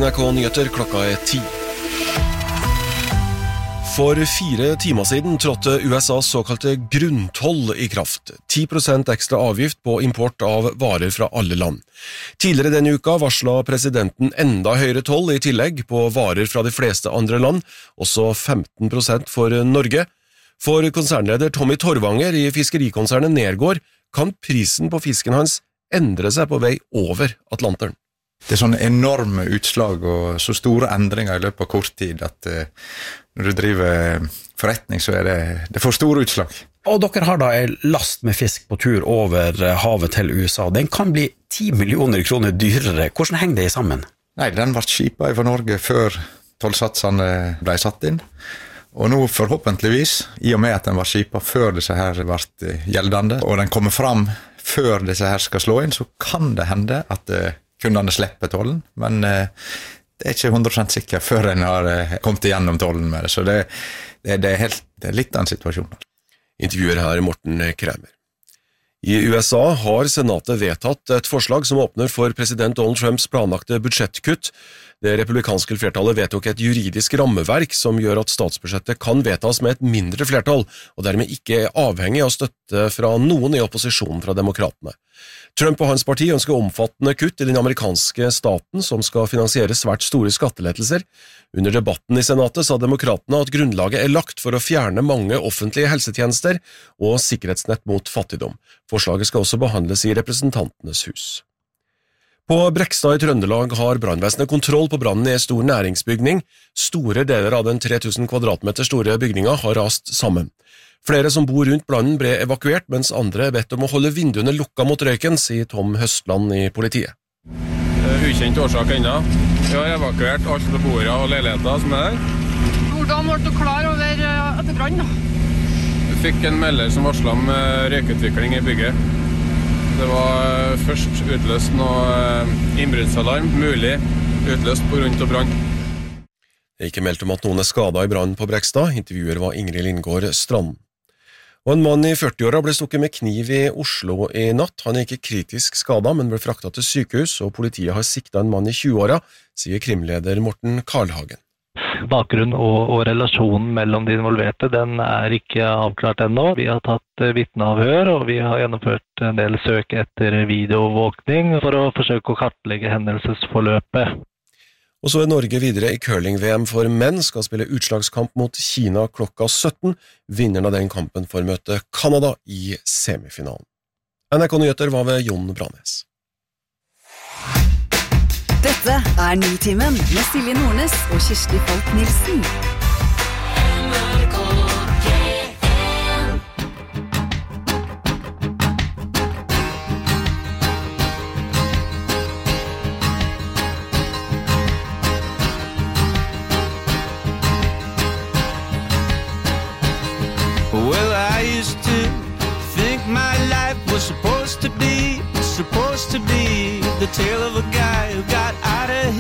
NRK Nyheter, klokka 10. For 4 timer siden trådte USAs såkalte grunntoll i kraft, 10% ekstra avgift på import av varer fra alle land. Tidligere denne uka varslet presidenten enda høyere toll i tillegg på varer fra de fleste andre land, også 15% for Norge. For konsernleder Tommy Torvanger i fiskerikonsernet Nergård kan prisen på fisken hans endre seg på vei over Atlanteren. Det sånne enorme utslag og så store endringer i løpet av kort tid at når du driver forretning så det for store utslag. Og dere har da en last med fisk på tur over havet til USA. Den kan bli 10 millioner kroner dyrere. Hvordan henger det sammen? Nei, den ble skipet fra Norge før tollsatsene ble satt inn. Og nå forhåpentligvis, i og med at den var skipet før disse her ble gjeldende, og den kommer fram før disse her skal slå inn, så kan det hende at kundene slipper tollen, men det ikke 100% sikkert før en har kommet igjennom tollen med det, så det litt av en situasjon. Intervjuer her Morten Kremer. I USA har senatet vedtatt et forslag som åpner for president Donald Trumps planlagte budsjettkutt. Det republikanske flertallet vedtok et juridisk rammeverk som gjør at statsbudsjettet kan vedtas med et mindre flertall, og dermed ikke avhengig av støtte fra noen i opposisjonen fra demokratene. Trump og hans parti ønsker omfattende kutt i den amerikanske staten som skal finansiere svært store skattelettelser. Under debatten i senatet sa demokratene at grunnlaget lagt for å fjerne mange offentlige helsetjenester og sikkerhetsnett mot fattigdom. Forslaget skal også behandles i representantenes hus. På Brekstad i Trøndelag har brannvesenet kontroll på brannen i en stor næringsbygning. Store deler av den 3000 kvadratmeter store bygninga har rast sammen. Flere som bor rundt brannen ble evakuert, mens andre bedt om å holde vinduene lukka mot røyken, sier Tom Høstland i politiet. Ukjent årsak ennå. Vi har evakuert alt beboere og leiligheter som der. Hvordan ble du klar over etter brann da? Vi fikk en melder som varslet om røykutvikling i bygget. Det var først utløst noe innbruddsalarm, mulig utløst på grunn av brann. Det er ikke meldt om at noen skadet i brannen på Brekstad. Intervjuer var Ingrid Lindgård Strand. Og en mann i 40-åra ble stukket med kniv i Oslo i natt. Han er ikke kritisk skadet, men ble fraktet til sykehus, og politiet har siktet en mann i 20-åra, sier krimleder Morten Karlhagen. Bakgrunnen og relasjonen mellom de involverte, den er ikke avklart ennå. Vi har tatt vitneavhør, og vi har gjennomført en del søk etter videovåkning for å forsøke å kartlegge hendelsesforløpet. Og så Norge videre i curling-VM for menn, skal spille utslagskamp mot Kina klokka 17. Vinneren av den kampen får møte Kanada i semifinalen. NRK Nyheter var ved Jon Branes. Dette er Nitimen med Silje Nordnes og Kirsti Falk-Nielsen. Well, I used to think my life was supposed to be the tale of a guy who got out of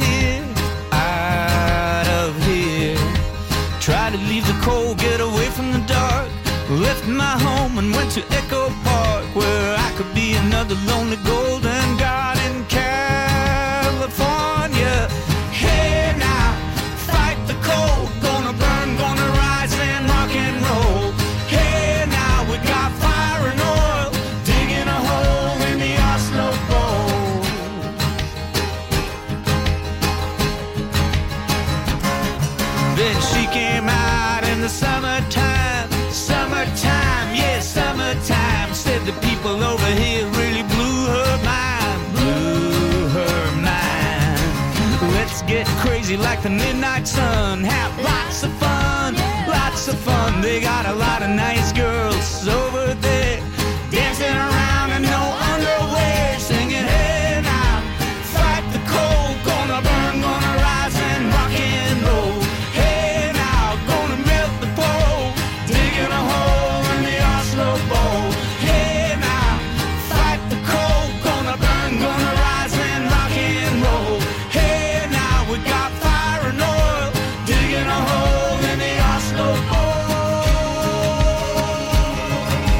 here. Tried to leave the cold, get away from the dark. Left my home and went to Echo Park, where I could be another lonely golden god in California. Hey now, fight the cold, gonna burn, gonna rise and rock and roll. Hey now, we got fire and oil, digging a hole in the Oslo Bowl. Then she came out in the summertime, yeah, summertime. Said the people over here really blew her mind. Let's get crazy like the midnight sun, have lots of fun. They got a lot of nice girls over there, dancing around in no underwear, singing, hey now, fight the cold, gonna burn, gonna rise and rock and roll. Hey now, gonna melt the pole, digging a hole in the Oslo Bowl. Hey now, fight the cold, gonna burn, gonna rise and rock and roll. Hey now, we got fire and oil, digging a hole in the Oslo Bowl.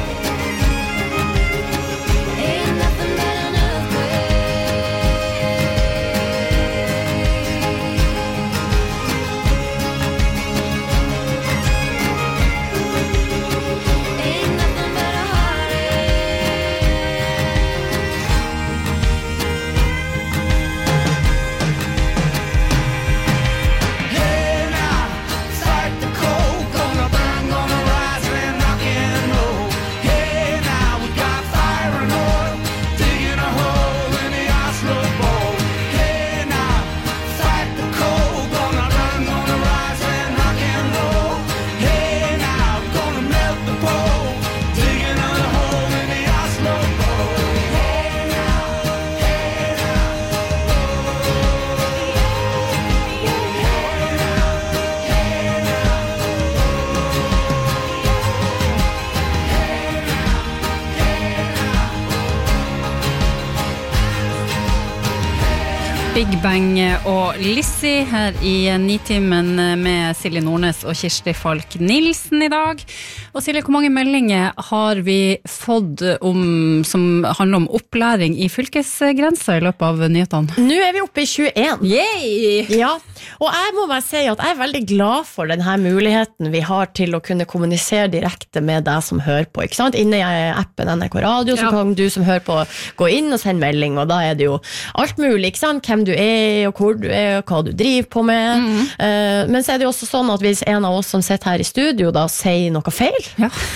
Big Bang og Lizzie her I Nitimen med Silje Nordnes og Kirsti Falk Nilsen I dag. Og Silje, hvor mange meldinger har vi fått som handler om opplæring I fylkesgrenser I løpet av nyhetene? Nå vi oppe I 21. Yay! Ja, og jeg må bare si at jeg veldig glad for denne muligheten vi har til å kunne kommunisere direkte med deg som hører på, ikke sant? Inne I appen NRK Radio, så kan du som hører på gå inn og sende melding, og da det jo alt mulig, ikke sant? Hvem du og hvor du og hva du driver på med. Men så det jo også sånn at hvis en av oss som sitter her I studio da sier noe feil,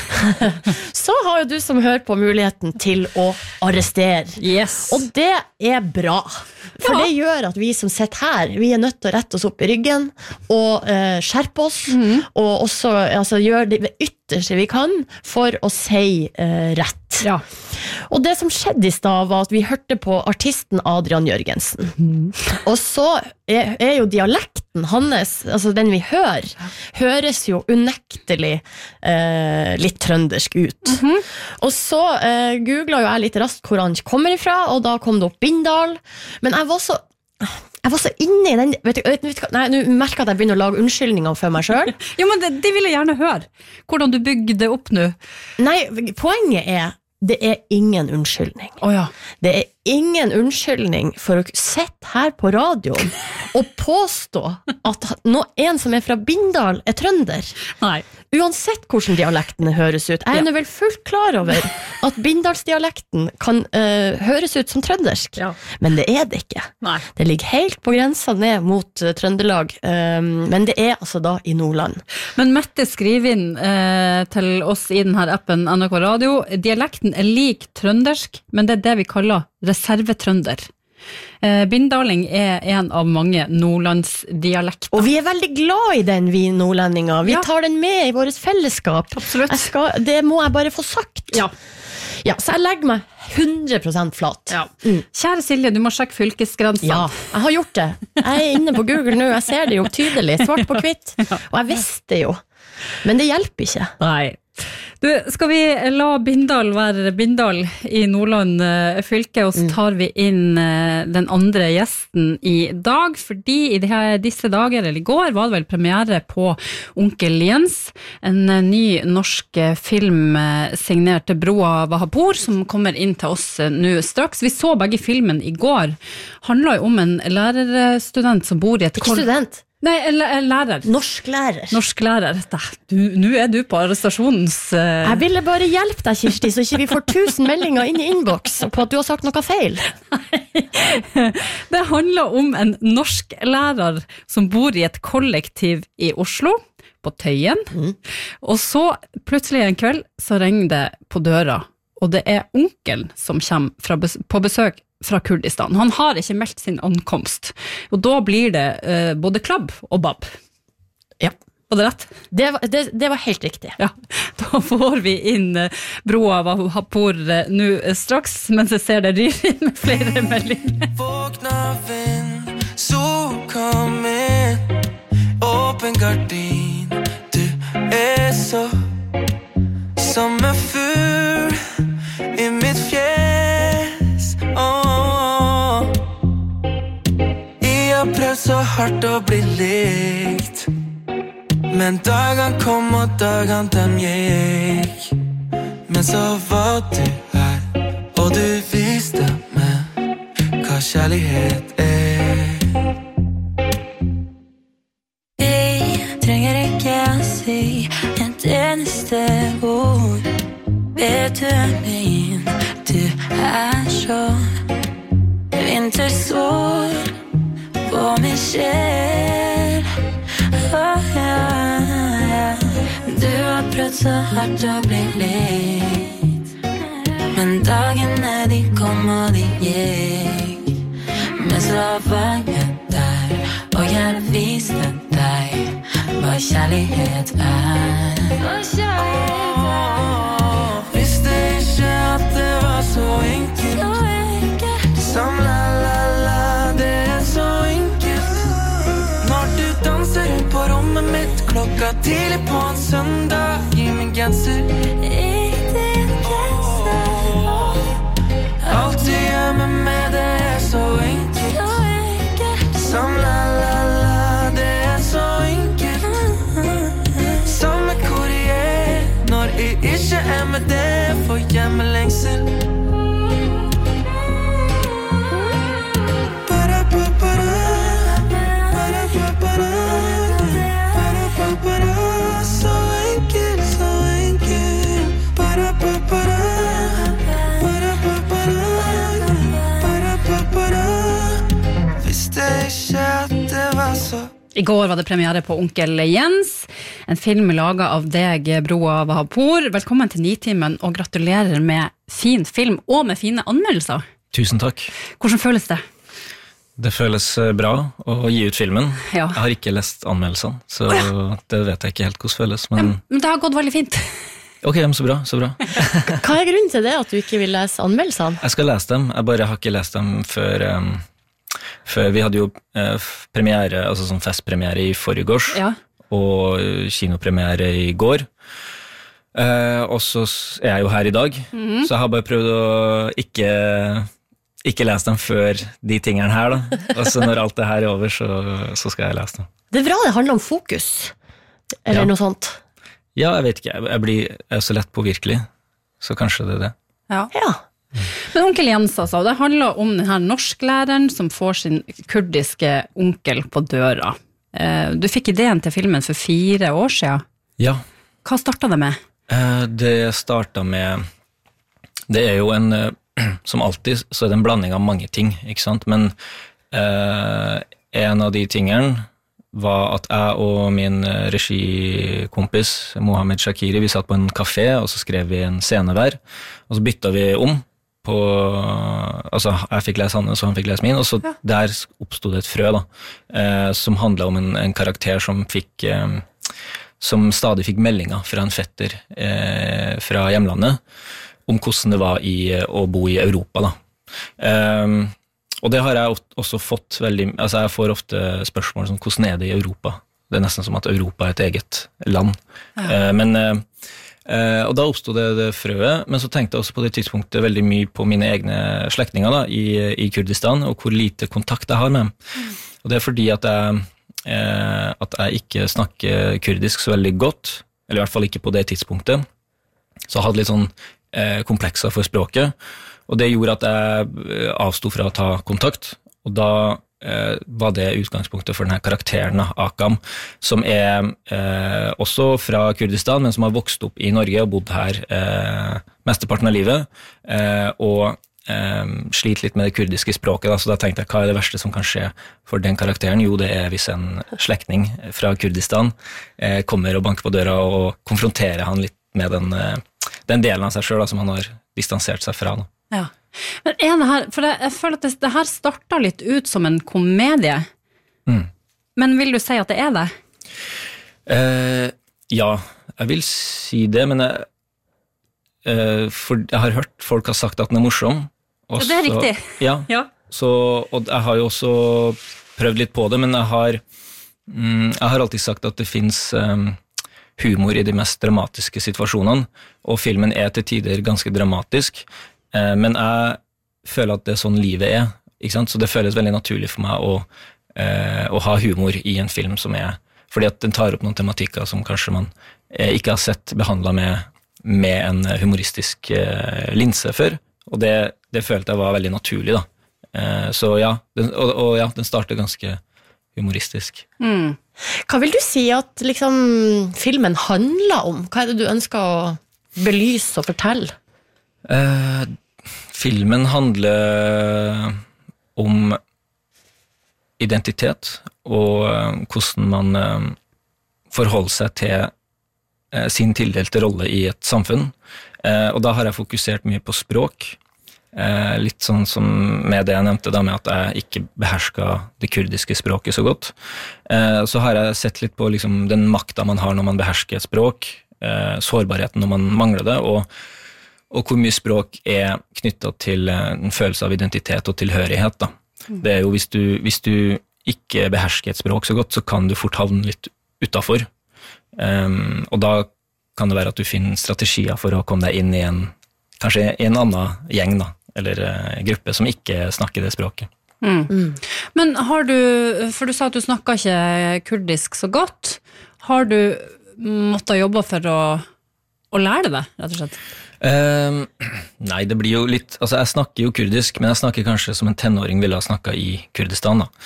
så har jo du som hører på muligheten til å arrestere. Yes. Og det bra. For det gjør at vi som sitter her, vi nødt til å rette oss opp I ryggen og skjerpe oss, og også gjøre det ytterste vi kan for å si rett. Ja. Og det som skjedde I stad var at vi hørte på artisten Adrian Jørgensen. Og så jo dialekten hans, altså den vi høres jo unektelig litt trøndersk ut. Og så googlet jo jeg litt raskt hvor han kommer ifra, og da kom det opp Bindal. Men jeg var så inne I den, vet du, nei, nå merker jeg at jeg begynner å lage unnskyldninger for meg selv. Jo, men det vil jeg gjerne høre. Hvordan du bygde det opp nå. Nei, poenget det ingen unnskyldning. Det ingen unnskyldning for å sette her på radioen og påstå at en som fra Bindal trønder. Nei. Uansett hvordan dialekten høres ut. Jeg vel fullt klar over at Bindalsdialekten kan høres ut som trøndersk. Men det det ikke. Nei. Det ligger helt på grensa ned mot Trøndelag. Men det altså da I Nordland. Men Mette skriver inn til oss I denne appen NRK Radio. Dialekten lik trøndersk, men det det vi kaller reservetrønder. Bindaling en av mange nordlandsdialekter. Og vi veldig glad I den, vi nordlendinger. Vi tar den med I vårt fellesskap. Absolutt. Det må jeg bare få sagt. Ja, så jeg legger meg 100% flat. Kjære Silje, du må sjekke fylkesgrensen. Ja, jeg har gjort det. Jeg inne på Google nå, jeg ser det jo tydelig, svart på hvitt. Og jeg visste jo. Men det hjelper ikke. Nei. Du, skal vi la Bindal være Bindal I Nordland fylke, og så tar vi inn den andre gjesten I dag, fordi I disse dager, eller I går, var det vel premiere på Onkel Jens, en ny norsk film signert Broa Vahapur, som kommer inn til oss nå straks. Vi så begge filmen I går. Handler jo om en lærerstudent som bor I et... Ikke student? Nei, lærer. Norsklærer. Norsklærer. Nå du på arrestasjonens... Jeg ville bare hjelpe deg, Kirsti, så ikke vi får 1000 meldinger inn I innboks på at du har sagt noe feil. Det handler om en norsklærer som bor I et kollektiv I Oslo, på Tøyen. Og så plutselig en kveld så ringer det på døra, og det onkelen som kommer på besøk fra Kurdistan. Han har ikke meldt sin ankomst. Og da blir det både klabb og babb. Ja. Var det rett? Det var helt riktig. Ja, da får vi inn Broa Vahapur nå straks, mens jeg ser det ryr inn med flere meldinger. Våkna vind, sol kom inn, åpen gardin, du så som en fugl I mitt fjes. Jeg har prøvd så hardt å bli likt, men dagene kom og dagene dem gikk. Men så var du her, og du viste meg hva kjærlighet Jeg trenger ikke å si et eneste ord. Vet du min, du så vintersår på min sjel. Du har prøvd så hardt å bli likt, men dagene de kom og de gikk. Men så var jeg der, og jeg viste deg hva kjærlighet Visste ikke at det var så enkelt, som la, det så enkelt. Når du danser rundt på rommet mitt klokka tidlig på en søndag, gi meg genser I din genser. Alt du gjør med meg, det så enkelt, med lengsel. Så enkel, så enkel. Visste ikke at det var så. I går var det premiere på Onkel Jens, en film laget av deg, Broa Vahapur. Velkommen til Nitimen, og gratulerer med fin film, og med fine anmeldelser. Tusen takk. Hvordan føles det? Det føles bra å gi ut filmen. Ja. Jeg har ikke lest anmeldelsene, så det vet jeg ikke helt hvordan føles. Men det har gått veldig fint. Ok, så bra, så bra. Hva er grunnen til det, at du ikke vil lese anmeldelsene? Jeg skal lese dem, jeg bare har ikke lest dem før vi hadde jo premiere, altså sånn festpremiere i forgårs, Ja. og kinopremiere i går. Og så er jeg jo her i dag, så jeg har bare prøvd å ikke lese dem før de tingene her, da. Og så når alt det her er over, så skal jeg lese dem. Det er bra det handler om fokus, eller Ja. noe sånt. Ja, jeg vet ikke, jeg er så lett påvirkelig, så kanskje det er det. Ja. Men Onkel Jens, altså, det handler om denne norsklæreren som får sin kurdiske onkel på døra. Du fikk ideen til filmen for 4 år siden. Ja. Hva startet det med? Det startet med, det er jo som alltid, så er det en blanding av mange ting, ikke sant? Men en av de tingene var at jeg og min regikompis, Mohammed Shakiri, vi satt på en kafé, og så skrev vi en scene hver, og så byttet vi om på, altså jeg fikk lese hans, og han fikk lese min, og så der oppstod det et frø da, som handlet om en karakter som stadig fikk meldinger fra en fetter fra hjemlandet, om hvordan det var å bo i Europa da. Og det har jeg også fått veldig, altså jeg får ofte spørsmål som hvordan er det i Europa? Det er nesten som at Europa er et eget land. Og da oppstod det frøet, men så tenkte jeg også på det tidspunktet veldig mye på mine egne slektninger da, i Kurdistan, og hvor lite kontakt jeg har med dem. Og det er fordi at jeg ikke snakker kurdisk så veldig godt, eller i hvert fall ikke på det tidspunktet, så jeg hadde litt sånn komplekser for språket, og det gjorde at jeg avstod fra å ta kontakt, og da var det utgangspunktet for denne karakteren Akam, som er også fra Kurdistan, men som har vokst opp i Norge og bodd her mesteparten av livet, og sliter litt med det kurdiske språket, da, så da tenkte jeg, hva er det verste som kan skje for den karakteren? Jo, det er hvis en slektning fra Kurdistan kommer og banker på døra og konfronterer han litt med den delen av seg selv da, som han har distansert seg fra. Da. Ja. Men er det her, for jeg føler at det her startet litt ut som en komedie, men vil du si at det er det? Ja, jeg vil si det, men for jeg har hørt folk har sagt at den er morsom. Ja, det er riktig. Ja, og jeg har jo også prøvd litt på det, men jeg har alltid sagt at det finnes humor i de mest dramatiske situasjonene, og filmen er til tider ganske dramatisk, men jeg føler at det er sånn livet er, ikke sant? Så det føles veldig naturlig for meg å ha humor i en film som fordi at den tar opp noen tematikker som kanskje man ikke har sett behandlet med en humoristisk linse før, og det følte jeg var veldig naturlig da. Så ja, den starter ganske humoristisk. Hva vil du si at liksom, filmen handler om? Hva er det du ønsker å belyse og fortelle? Filmen handler om identitet og hvordan man forholder seg til sin tildelte rolle i et samfunn. Og da har jeg fokusert mye på språk. Litt sånn som med det jeg nevnte da, med at jeg ikke behersket det kurdiske språket så godt. Så har jeg sett litt på liksom, den makta man har når man behersker et språk, sårbarheten når man mangler det, og hvor mye språk er knyttet til en følelse av identitet og tilhørighet. Da. Det er jo hvis du ikke behersker et språk så godt, så kan du fort havne litt utenfor. Og da kan det være at du finner strategier for å komme deg inn i kanskje i en annen gjeng da, eller gruppe som ikke snakker det språket. Men har du, for du sa at du snakket ikke kurdisk så godt, har du måttet jobbe for å lære det, rett og slett? Nei, det blir jo litt, altså jeg snakker jo kurdisk, men jeg snakker kanskje som en tenåring ville ha snakket i Kurdistan da.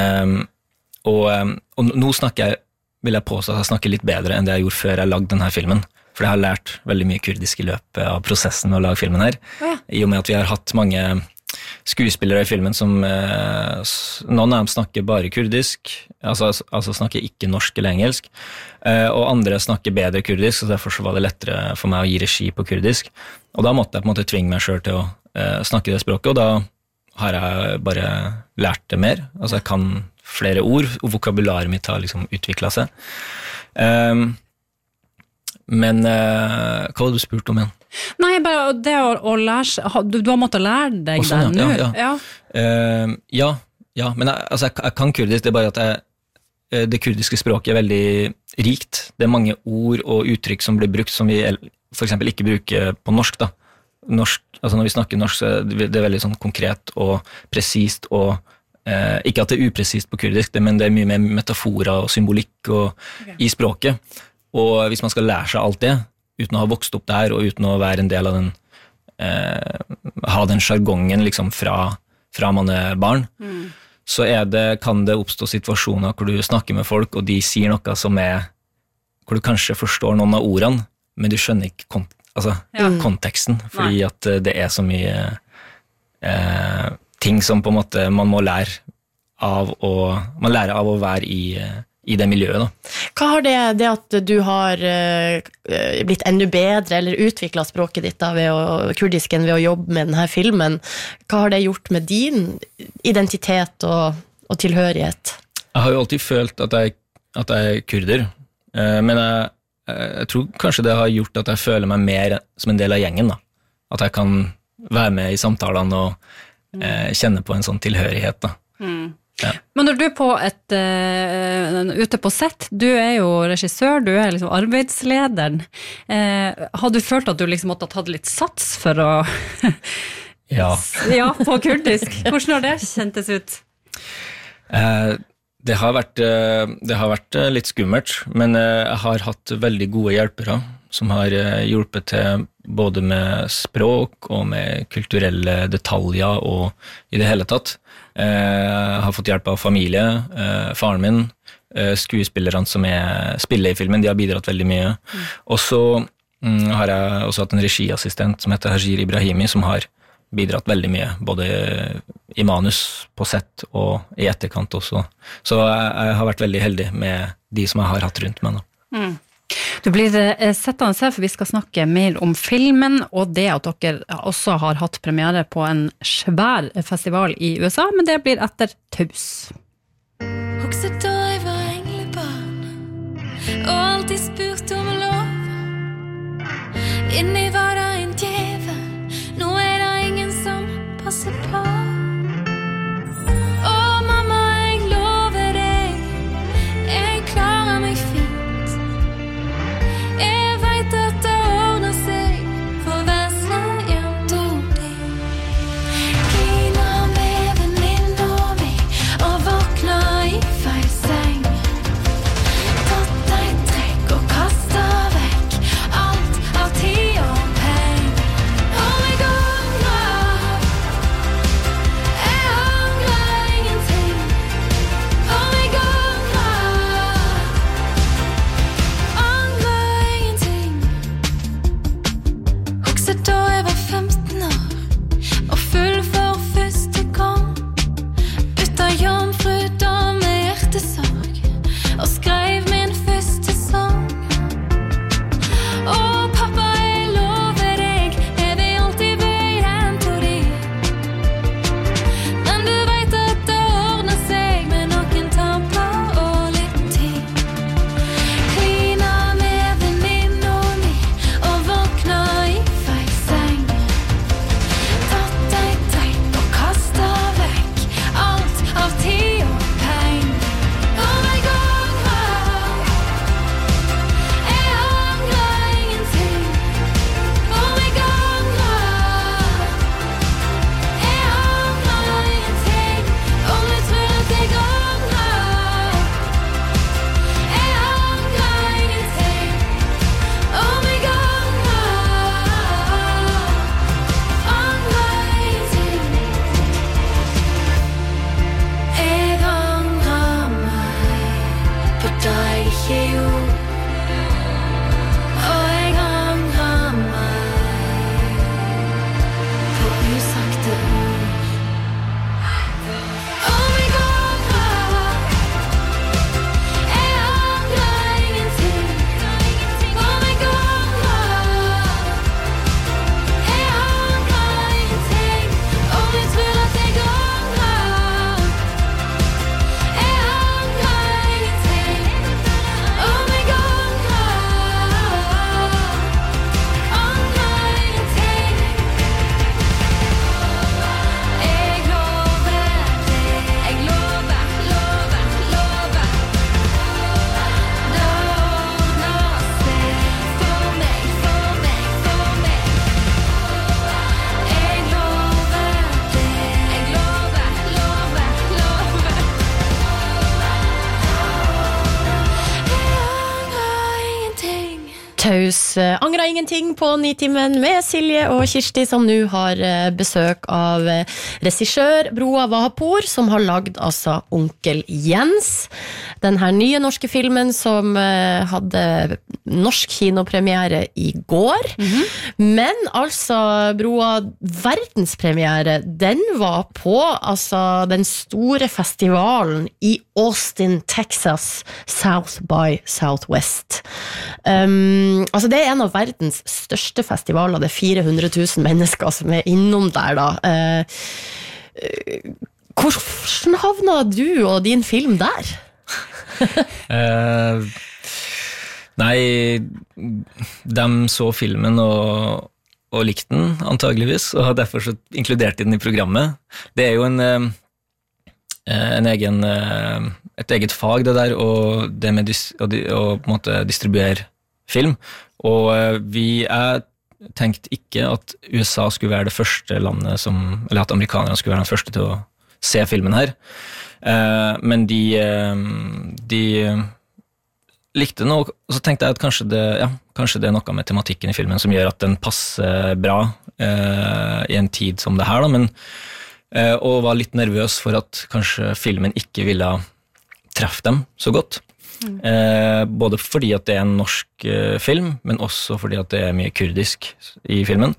Og nå snakker jeg, vil jeg påstå at jeg snakker litt bedre enn det jeg gjorde før jeg lagde denne filmen, for jeg har lært veldig mye kurdisk i løpet av prosessen med å lage filmen her, i og med at vi har hatt mange skuespillere i filmen som, noen av dem snakker bare kurdisk, altså snakker ikke norsk eller engelsk, og andre snakker bedre kurdisk, så derfor så var det lettere for meg å gi regi på kurdisk, og da måtte jeg på en måte tvinge meg selv til å snakke det språket, og da har jeg bare lært det mer, altså jeg kan flere ord, og vokabularet mitt har liksom utviklet seg. Men hva var det du spurt om igjen? Nei, bare det å lære seg, du har måttet lære deg det nå. Ja, men jeg kan kurdisk, det er bare at det kurdiske språket er veldig rikt. Det er mange ord og uttrykk som blir brukt som vi for eksempel ikke bruker på norsk da. Norsk, altså når vi snakker norsk, så er det veldig sånn konkret og presist, og ikke at det er upresist på kurdisk, men det er mye mer metaforer og symbolikk i språket. Og hvis man skal lære seg alt det, uten å ha vokst opp der, og uten å være en del av den, ha den jargongen liksom fra man er barn, så kan det oppstå situasjoner hvor du snakker med folk, og de sier noe som hvor du kanskje forstår noen av ordene, men du skjønner ikke konteksten, fordi at det er så mye ting som på en måte man må lære av å være i det miljøet da. Hva har det at du har blitt enda bedre eller utviklet språket ditt da, kurdisken ved å jobbe med denne filmen, hva har det gjort med din identitet og tilhørighet? Jeg har jo alltid følt at jeg er kurder, men jeg tror kanskje det har gjort at jeg føler meg mer som en del av gjengen da. At jeg kan være med i samtalene og kjenne på en sånn tilhørighet da. Ja. Men når du er ute på sett, du er jo regissør, du er liksom arbeidslederen, har du følt at du liksom måtte ha tatt litt sats for å ja, på kurdisk? Hvordan har det kjentes ut? Det har vært litt skummelt, men jeg har hatt veldig gode hjelpere som har hjulpet til både med språk og med kulturelle detaljer og i det hele tatt. Jeg har fått hjelp av familie, faren min, skuespillerne som spiller i filmen, de har bidratt veldig mye. Og så har jeg også hatt en regiassistent som heter Hajir Ibrahimi, som har bidratt veldig mye, både i manus, på sett og i etterkant også. Så jeg har vært veldig heldig med de som jeg har hatt rundt meg nå. Du blir settende her, for vi skal snakke mer om filmen, og det at dere også har hatt premiere på en svær festival i USA, men det blir etter Taus. Også da jeg var englebarn, og alltid spurt om lov. Inni var det en djevel, nå er det ingen som passer på. Å mamma, jeg lover deg, jeg klarer meg fint. Jeg vet at det ordner seg for vesle jenta di. Kliner med venninna mi og våkna i feil seng. Tatt deg trekk og kastet vekk alt av tid og Taus angrer ingenting på Nitimen med Silje og Kirsti, som nå har besøk av regissør Broa Vahapur, som har lagd altså Onkel Jens. Den her nye norske filmen som hadde norsk kinopremiere i går. Men altså, Broa, verdenspremiere, den var på altså den store festivalen i Austin, Texas, South by Southwest. Altså det en av verdens største festivaler, det 400 000 mennesker som innom der da. Hvordan havna du og din film der? Nei, de så filmen og likte den antageligvis, og har derfor så inkludert den i programmet. Det jo et eget fag det der, og det med å på en måte distribuere film, og vi tenkte ikke at USA skulle være det første landet eller at amerikanerne skulle være den første til å se filmen her, men de likte den, og så tenkte jeg at kanskje det noe med tematikken i filmen som gjør at den passer bra i en tid som det her da, men og var litt nervøs for at kanskje filmen ikke ville treffe dem så godt. Både fordi at det en norsk film, men også fordi at det mye kurdisk i filmen.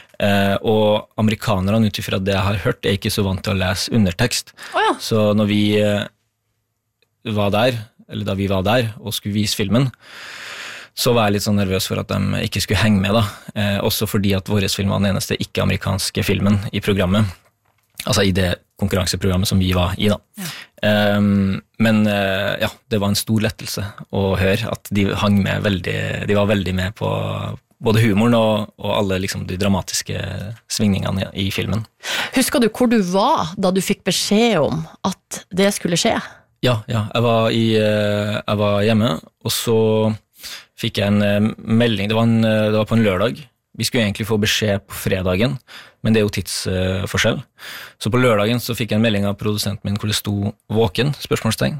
Og amerikanerne, utifra det jeg har hørt, ikke så vant til å lese undertekst. Så når vi var der, eller da vi var der og skulle vise filmen, så var jeg litt sånn nervøs for at de ikke skulle henge med da. Også fordi at vår film var den eneste ikke-amerikanske filmen i programmet. Altså i det konkurranseprogrammet som vi var i da. Men ja, det var en stor lettelse å høre at de hang med de var veldig med på både humoren og alle liksom, de dramatiske svingningene i filmen. Husker du hvor du var da du fikk beskjed om at det skulle skje? Ja, jeg var hjemme, og så fikk jeg en melding, det var på en lørdag. Vi skulle egentlig få beskjed på fredagen, men det jo tidsforskjell. Så på lørdagen så fikk jeg en melding av produsenten min hvor det sto «våken», spørsmålstegn.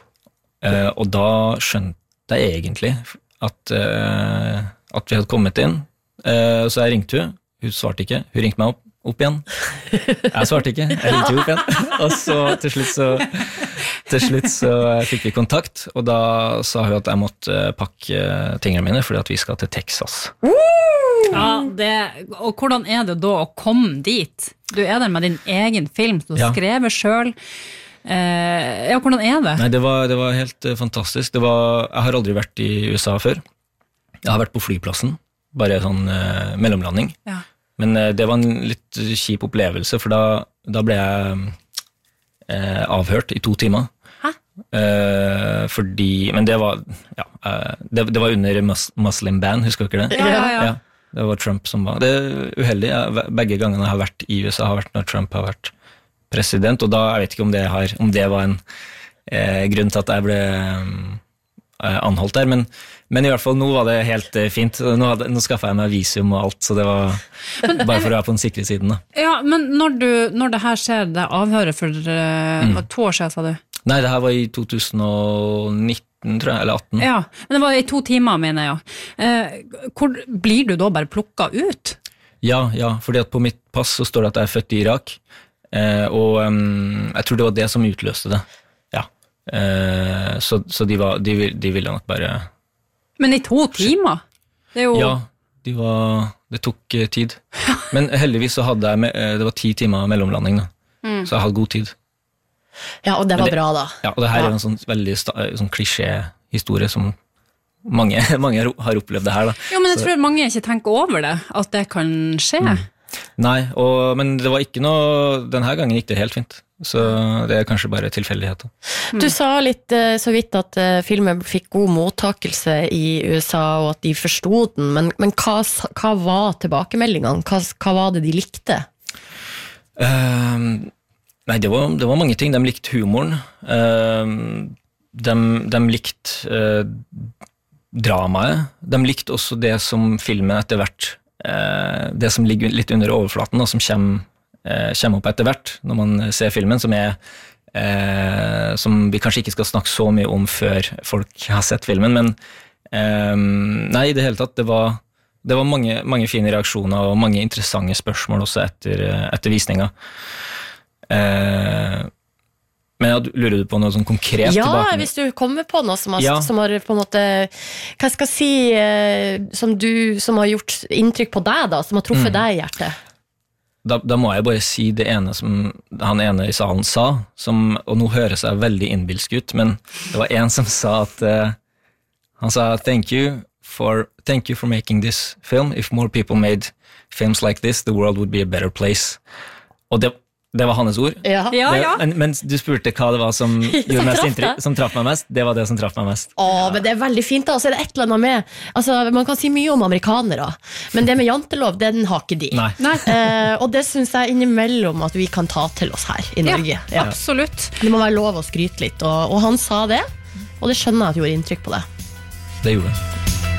Og da skjønte jeg egentlig at vi hadde kommet inn. Så jeg ringte hun svarte ikke, hun ringte meg opp igjen. Jeg svarte ikke, jeg ringte opp igjen. Og så til slutt så fikk vi kontakt, og da sa hun at jeg måtte pakke tingene mine, fordi at vi skal til Texas. Ja, og hvordan det da å komme dit? Du der med din egen film, du har skrevet selv. Ja, hvordan det? Nei, det var helt fantastisk. Jeg har aldri vært i USA før. Jeg har vært på flyplassen, bare sånn mellomlanding. Ja. Men det var en litt kjip opplevelse, for da ble jeg avhørt i 2 timer. Hæ? Men det var under Muslim ban, husker dere det? Ja. Det var Trump som var. Det uheldig. Begge gangene jeg har vært i USA har vært når Trump har vært president, og da, jeg vet ikke om det var en grunn til at jeg ble anholdt der, men i hvert fall nå var det helt fint. Nå skaffet jeg meg visum og alt, så det var bare for å være på den sikre siden. Da. Ja, men når det her skjer, det avhøret for 2 år siden, sa du? Nei, det her var i 2019, tror jeg, eller 18. Ja, men det var i 2 timer, mener jeg. Hvor blir du da bare plukket ut? Ja, fordi at på mitt pass så står det at jeg født i Irak, og jeg tror det var det som utløste det. Ja. Så de ville nok bare... Men i 2 timer? Det jo... Ja, det tok tid. Men heldigvis så hadde jeg, det var 10 timer mellomlanding, så jeg hadde god tid. Ja, og det var bra da. Ja, og det her en sånn veldig sånn klisjé-historie som mange har opplevd det her da. Jo, men jeg tror mange ikke tenker over det, at det kan skje. Nei, men det var ikke noe, denne gangen gikk det helt fint. Så det kanskje bare tilfeldigheter. Du sa litt så vidt at filmen fikk god mottakelse i USA, og at de forstod den, men hva var tilbakemeldingene? Hva var det de likte? Nei, det var mange ting. De likte humoren. De likte dramaet. De likte også det som filmen etter hvert, det som ligger litt under overflaten, og som kommer opp etter hvert når man ser filmen, som vi kanskje ikke skal snakke så mye om før folk har sett filmen, men Nei, I det hele tatt, det var mange fine reaksjoner og mange interessante spørsmål også etter visninga. Men lurer du på noe sånn konkret tilbake? Hvis du kommer på noe som har på en måte, hva skal jeg si, som har gjort inntrykk på deg da, som har truffet deg I hjertet. Da må jeg bare si det ene som han ene I salen sa, og nå høres jeg veldig innbilsk ut, men det var en som sa at han sa, thank you for making this film. If more people made films like this, the world would be a better place. Og det var hans ord. Men du spurte hva det var som gjorde mest inntrykk, som traff meg mest. Det var det som traff meg mest. Men det veldig fint da, så det et eller annet med, altså man kan si mye om amerikanere, men det med jantelov, den har ikke de. Nei. Og det synes jeg innimellom at vi kan ta til oss her I Norge. Absolutt. Det må være lov å skryte litt, og han sa det, og det skjønner jeg at gjorde inntrykk på det. Det gjorde det.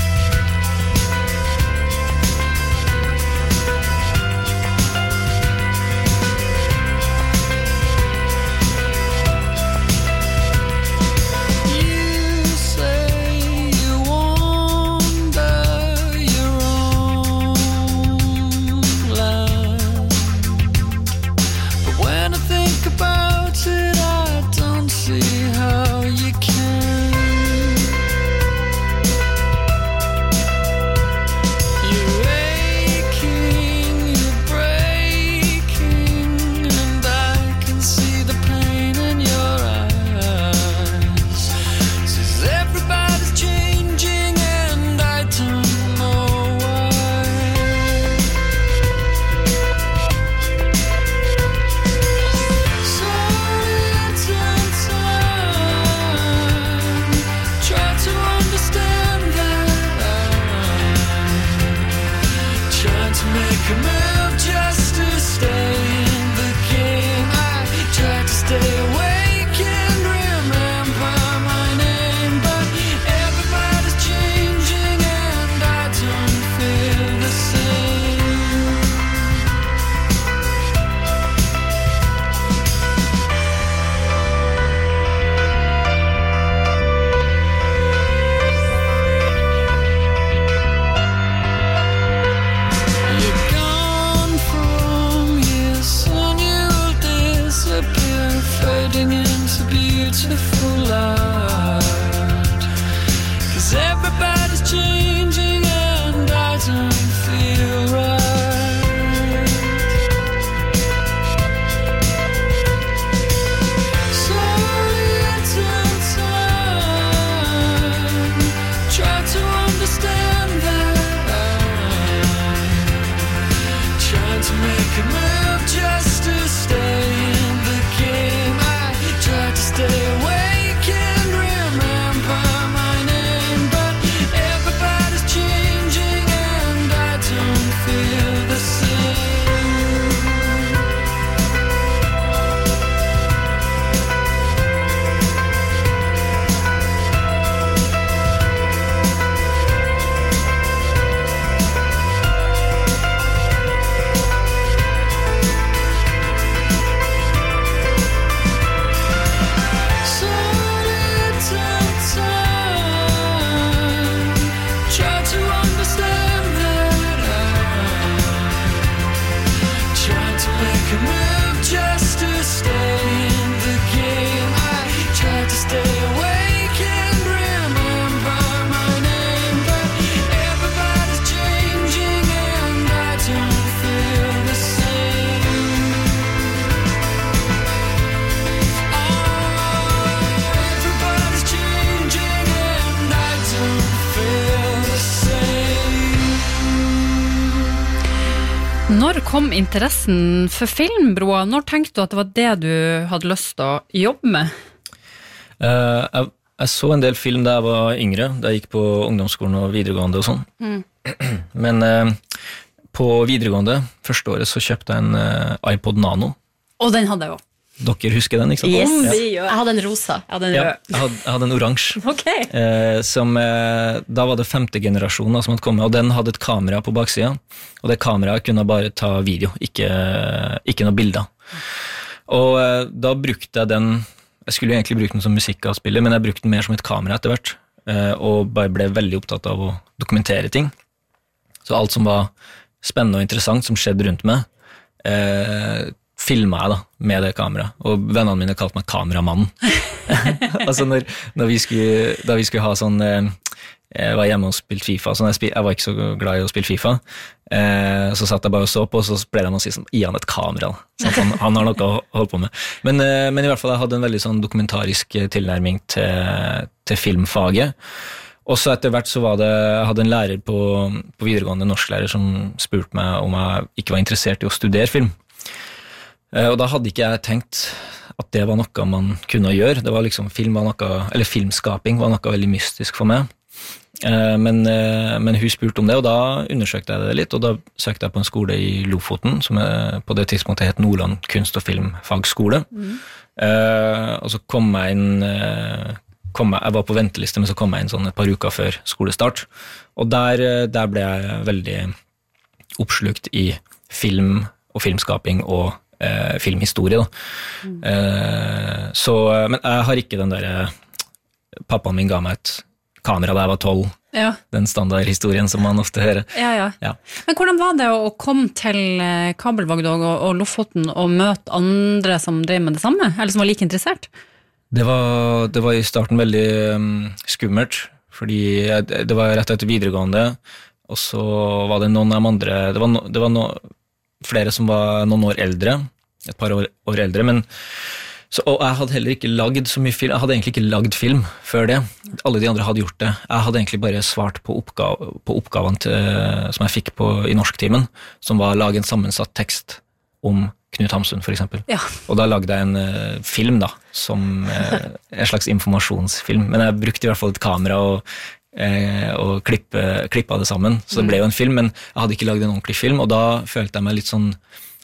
Når kom interessen for film, Broa? Når tenkte du at det var det du hadde lyst til å jobbe med? Jeg så en del film da jeg var yngre, da jeg gikk på ungdomsskolen og videregående og sånn. Men på videregående, første året, så kjøpte jeg en iPod Nano. Og den hadde jeg også. Dere husker den, ikke sant? Yes, jeg hadde en rosa. Jeg hadde en oransje. Okay. Da var det 5. generasjon som hadde kommet, og den hadde et kamera på baksiden, og det kameraet kunne bare ta video, ikke noe bilder. Og da brukte jeg den, jeg skulle egentlig bruke den som musikkavspiller, men jeg brukte den mer som et kamera etter hvert. og bare ble veldig opptatt av å dokumentere ting. Så alt som var spennende og interessant som skjedde rundt meg, filmet jeg da, med det kameraet. Og vennene mine kalte meg kameramannen. Altså da vi skulle ha sånn, jeg var hjemme og spilte FIFA, så jeg var ikke så glad i å spille FIFA, så satt jeg bare og så på, og så ble det noe å si sånn, gi han et kamera, så han har noe å holde på med. Men i hvert fall jeg hadde en veldig sånn dokumentarisk tilnærming til filmfaget, og så etter hvert så var det, jeg hadde en lærer på videregående norsklærer som spurte meg om jeg ikke var interessert i å studere film. Og da hadde ikke jeg tenkt at det var noe man kunne gjøre. Det var liksom filmskaping var noe veldig mystisk for meg. Men hun spurte om det, og da undersøkte jeg det litt, og da søkte jeg på en skole i Lofoten, som på det tidspunktet het Nordland kunst- og filmfagskole. Og så kom jeg inn, jeg var på venteliste, men så kom jeg inn sånn et par uker før skolestart, og der ble jeg veldig oppslukt i film og filmskaping og filmhistorie da. Men jeg har ikke den der pappaen min ga meg et kamera da jeg var 12, den standardhistorien som man ofte hører. Ja. Men hvordan var det å komme til Kabelvåg og Lofoten og møte andre som drev med det samme, eller som var like interessert? Det var i starten veldig skummelt, fordi det var rett etter videregående, og så var det noen av de andre, det var flere som var noen år eldre, et par år eldre, og jeg hadde heller ikke lagd så mye film, jeg hadde egentlig ikke lagd film før det, alle de andre hadde gjort det, jeg hadde egentlig bare svart på oppgaven som jeg fikk i norsktimen, som var å lage en sammensatt tekst om Knut Hamsun for eksempel, og da lagde jeg en film da, som en slags informasjonsfilm, men jeg brukte i hvert fall et kamera og klippa det sammen, så det ble jo en film, men jeg hadde ikke lagd en ordentlig film, og da følte jeg meg litt sånn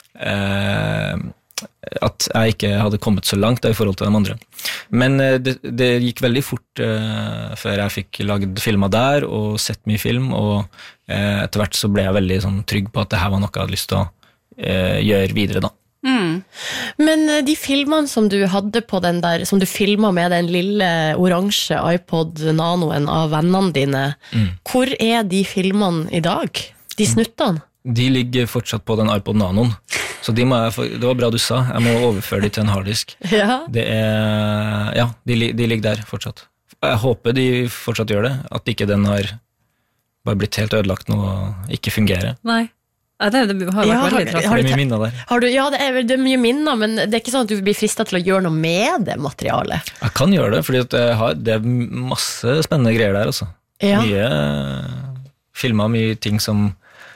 at jeg ikke hadde kommet så langt da, i forhold til de andre. Men det gikk veldig fort før jeg fikk lagd filmer der, og sett mye film, og etter hvert så ble jeg veldig sånn, trygg på at det her var noe jeg hadde lyst til å gjøre videre da. Men de filmene som du hadde på den der, som du filmet med den lille oransje iPod Nanoen av vennene dine, hvor er de filmene i dag? De snuttene? De ligger fortsatt på den iPod Nanoen, så det var bra du sa, jeg må overføre de til en harddisk. De ligger der fortsatt. Jeg håper de fortsatt gjør det, at ikke den har bare blitt helt ødelagt nå og ikke fungerer. Nei. Ja, det har vært veldig trakt. Det er mye minner der. Det er mye minner, men det er ikke sånn at du blir fristet til å gjøre noe med det materialet. Jeg kan gjøre det, fordi det er masse spennende greier der også. Mye filmer, mye ting som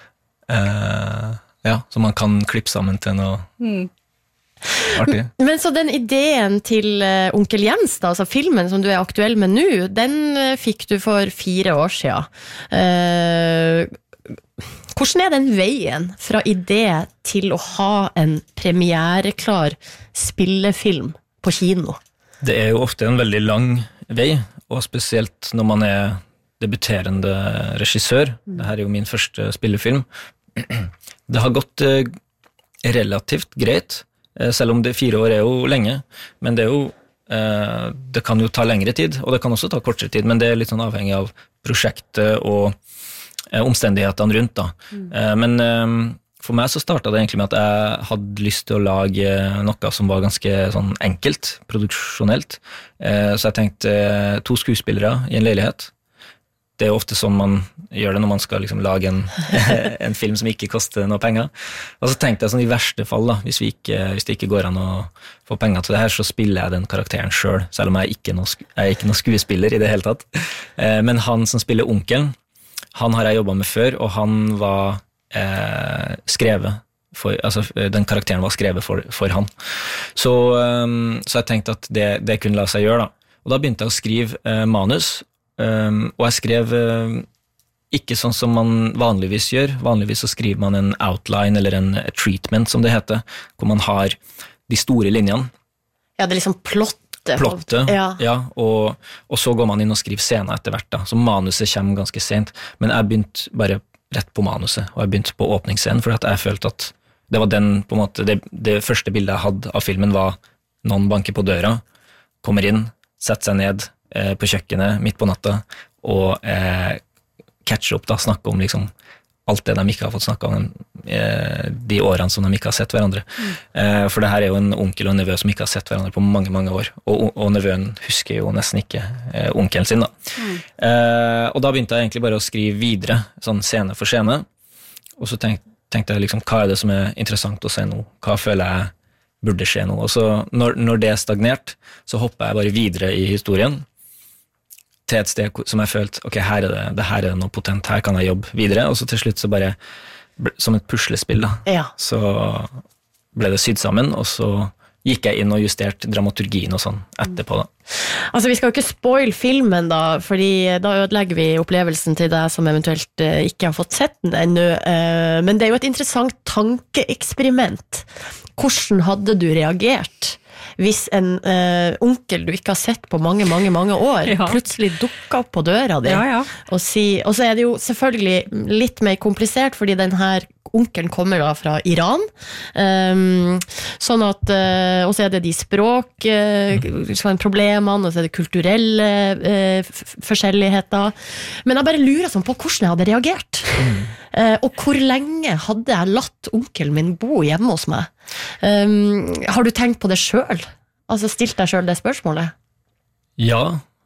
som man kan klippe sammen til noe artig. Men så den ideen til Onkel Jens da, altså filmen som du er aktuell med nå, den fikk du for 4 år siden. Hvordan er den veien fra idé til å ha en premiereklar spillefilm på kino? Det er jo ofte en veldig lang vei, og spesielt når man er debuterende regissør. Dette er jo min første spillefilm. Det har gått relativt greit, selv om 4 år er jo lenge, men det er jo det kan jo ta lengre tid, og det kan også ta kortere tid, men det er litt sånn avhengig av prosjektet og omstendighetene rundt da. Men for meg så startet det egentlig med at jeg hadde lyst til å lage noe som var ganske sånn enkelt, produksjonelt, så jeg tenkte 2 skuespillere i en leilighet. Det er jo ofte sånn man gjør det når man skal liksom lage en film som ikke koster noe penger. Og så tenkte jeg sånn i verste fall da, hvis det ikke går an å få penger til det her, så spiller jeg den karakteren selv om jeg ikke er noen skuespiller i det hele tatt. Men han som spiller onkelen, han har jeg jobbet med før, og han var skrevet den karakteren var skrevet for han. Så jeg tenkte at det kunne la seg gjøre da. Og da begynte jeg å skrive manus, og jeg skrev ikke sånn som man vanligvis gjør. Vanligvis så skriver man en outline eller en treatment som det heter, hvor man har de store linjene. Ja, det er liksom plottet, og så går man inn og skriver scener etter hvert da, så manuset kommer ganske sent, men jeg begynte bare rett på manuset, og jeg begynte på åpningsscenen, for at jeg følte at det var den, på en måte, det første bildet jeg hadde av filmen var noen banker på døra, kommer inn, setter seg ned, på kjøkkenet midt på natta og catche opp da, snakke om liksom alt det de ikke har fått snakket om de årene som de ikke har sett hverandre. For det her jo en onkel og en nevø som ikke har sett hverandre på mange, mange år, og nevøen husker jo nesten ikke onkelen sin da. Og da begynte jeg egentlig bare å skrive videre, sånn scene for scene, og så tenkte jeg liksom, hva det som interessant å se nå? Hva føler jeg burde skje nå? Og så når det stagnert, så hoppet jeg bare videre i historien, til et sted som jeg følte, ok, her er det noe potent, her kan jeg jobbe videre, og så til slutt så bare, som et puslespill da, så ble det sydd sammen, og så gikk jeg inn og justerte dramaturgien og sånn etterpå da. Altså vi skal jo ikke spoil filmen da, fordi da ødelegger vi opplevelsen til deg som eventuelt ikke har fått sett den ennå, men det er jo et interessant tankeeksperiment. Hvordan hadde du reagert hvis en onkel du ikke har sett på mange år plutselig dukker opp på døra di og så er det jo selvfølgelig litt mer komplisert fordi den her onkelen kommer da fra Iran sånn at og så er det de språkproblemene og så er det kulturelle forskjelligheter men jeg bare lurer sånn på hvordan jeg hadde reagert og hvor lenge hadde jeg latt onkelen min bo hjemme hos meg har du tenkt på det selv? Altså stilt deg selv det spørsmålet? Ja,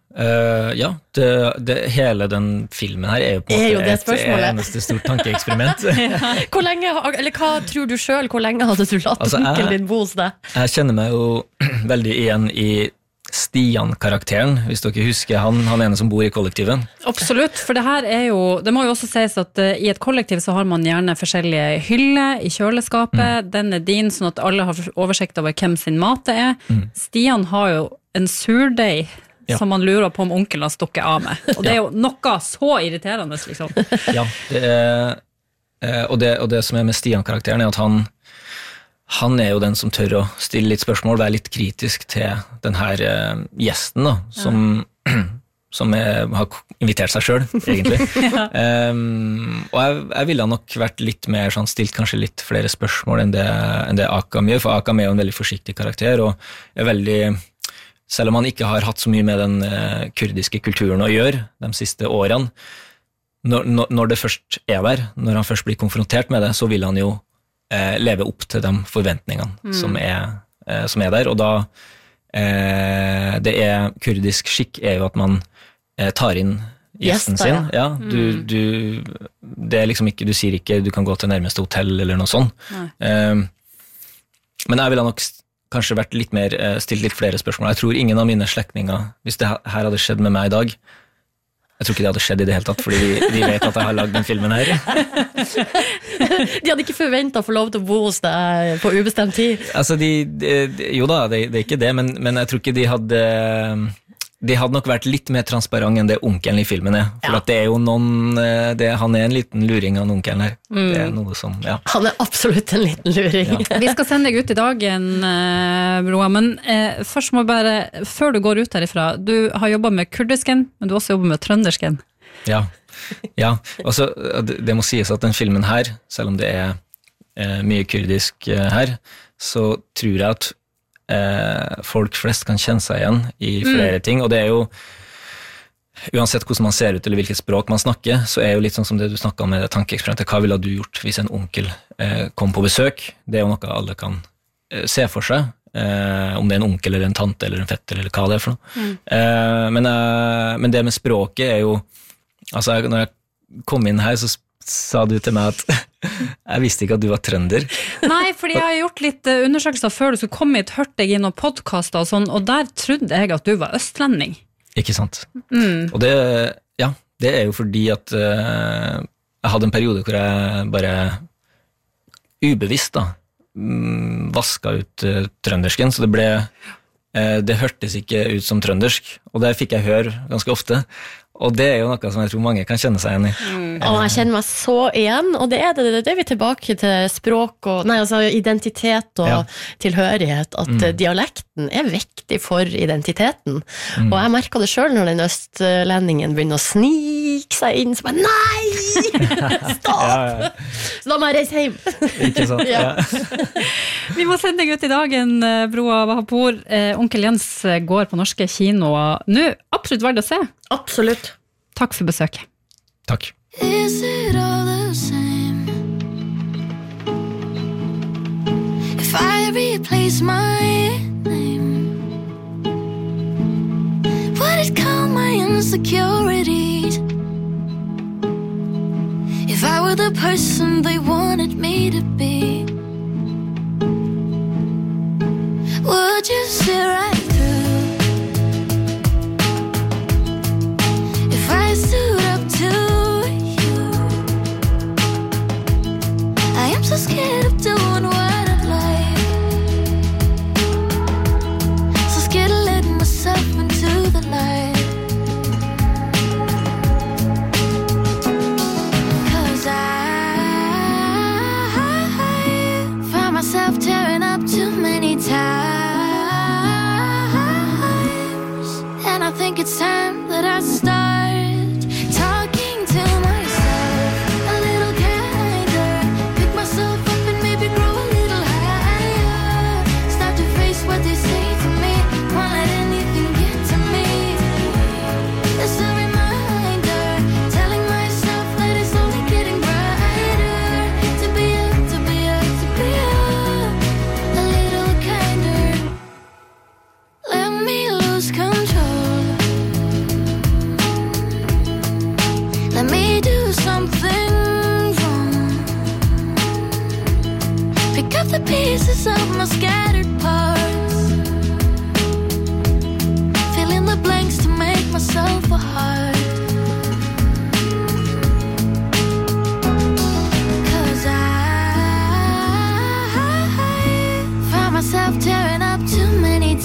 hele den filmen her jo på en måte et eneste stort tankeeksperiment. Hvor lenge, eller hva tror du selv, hvor lenge hadde du latt onkelen din bo hos deg? Jeg kjenner meg jo veldig igjen i Stian-karakteren, hvis dere husker han ene som bor i kollektivet. Absolutt, for det her jo, det må jo også sies at i et kollektiv så har man gjerne forskjellige hyller i kjøleskapet, den din sånn at alle har oversikt over hvem sin mat det Stian har jo en surdeig som man lurer på om onkelen har stukket av med, og det jo noe så irriterende liksom. Ja, og det som med Stian-karakteren at han jo den som tør å stille litt spørsmål, være litt kritisk til den her gjesten da, som har invitert seg selv, egentlig. Og jeg ville nok vært litt mer sånn, stilt kanskje litt flere spørsmål enn det Akam gjør, for Akam jo en veldig forsiktig karakter, og veldig, selv om han ikke har hatt så mye med den kurdiske kulturen å gjøre de siste årene, når det først der, når han først blir konfrontert med det, så vil han jo leve opp til de forventningene som der, og da det kurdisk skikk jo at man tar inn gjesten sin, det liksom ikke, du sier ikke du kan gå til nærmeste hotell eller noe sånt, men jeg ville nok kanskje vært litt mer, stilt litt flere spørsmål. Jeg tror ingen av mine slektninger, hvis det her hadde skjedd med meg i dag, jeg tror ikke det hadde skjedd i det hele tatt, fordi de vet at jeg har lagd den filmen her. De hadde ikke forventet å få lov til å bo hos deg på ubestemt tid. Altså, jo da, det ikke det, men jeg tror ikke de hadde nok vært litt mer transparent enn det onkelen i filmen for at det jo noen, han en liten luring av onkelen her. Det noe som, Han absolutt en liten luring. Vi skal sende deg ut i dagen, Broa, men først må bare, før du går ut herifra, du har jobbet med kurdisken, men du har også jobbet med trøndersken. Ja, altså, det må sies at den filmen her, selv om det mye kurdisk her, så tror jeg at folk flest kan kjenne seg igjen i flere ting, og det jo uansett hvordan man ser ut eller hvilket språk man snakker, så jo litt sånn som det du snakket om med det tankeeksperimentet, hva ville du gjort hvis en onkel kom på besøk? Det jo noe alle kan se for seg, om det en onkel eller en tante eller en fetter eller hva det for noe. Men det med språket jo, altså når jeg kom inn her så sa du til meg at jeg visste ikke at du var trønder. Nei, fordi jeg har gjort litt undersøkelser før du skulle komme hit, hørt deg i noen podcaster og sånn, og der trodde jeg at du var østlending. Ikke sant. Og det jo fordi at jeg hadde en periode hvor jeg bare ubevisst da, vasket ut trøndersken, så det hørtes ikke ut som trøndersk, og det fikk jeg høre ganske ofte. Og det jo noe som jeg tror mange kan kjenne seg igjen i. Og jeg kjenner meg så igjen, og det vi tilbake til språk og, altså identitet og tilhørighet, at dialekt dialekten er viktig for identiteten. Og jeg merket det selv når den østlendingen begynner å snike seg inn, så bare, nei! Stopp! Så da må jeg reise hjem. Ikke sant? Vi må sende deg ut i dagen, Broa Vahapur. Onkel Jens går på norske kinoer. Nå, absolutt verdt å se. Absolutt. Takk for besøket. Takk. Is it all the same if I replace my name? Would it calm my insecurities if I were the person they wanted me to be? Would you see right through if I stood up to you? I am so scared of doing what I like, so scared of letting myself into the light. 'Cause I find myself tearing up too many times, and I think it's time that I start talking to myself a little kinder, pick myself up and maybe grow a little higher, start to face what they say to me, won't let anything get to me. It's a reminder, telling myself that it's only getting brighter, to be up, to be up, to be up a little kinder. Let me lose control, let me do something wrong, pick up the pieces of my scattered parts, fill in the blanks to make myself a heart. 'Cause I find myself tearing up too many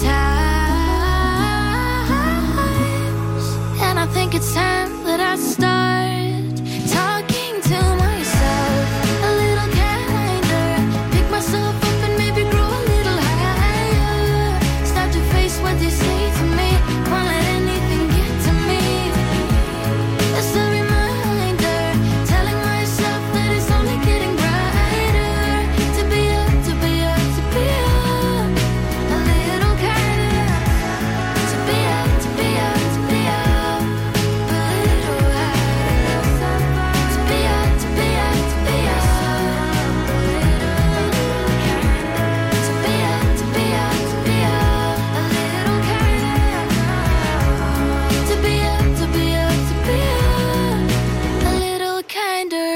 times, and I think it's time that I start talking to myself a little kinder, pick myself up and maybe grow a little higher, start to face what they say to me, won't let anything get to me. It's a reminder, telling myself that it's only getting brighter, to be up, to be up, to be up a little kinder, to be up, to be up, to be up a little higher, to be up, to be up, to be up a little kinder, to be up, to be up, to be up a little kinder, to be up, to be up, to be up a little kinder.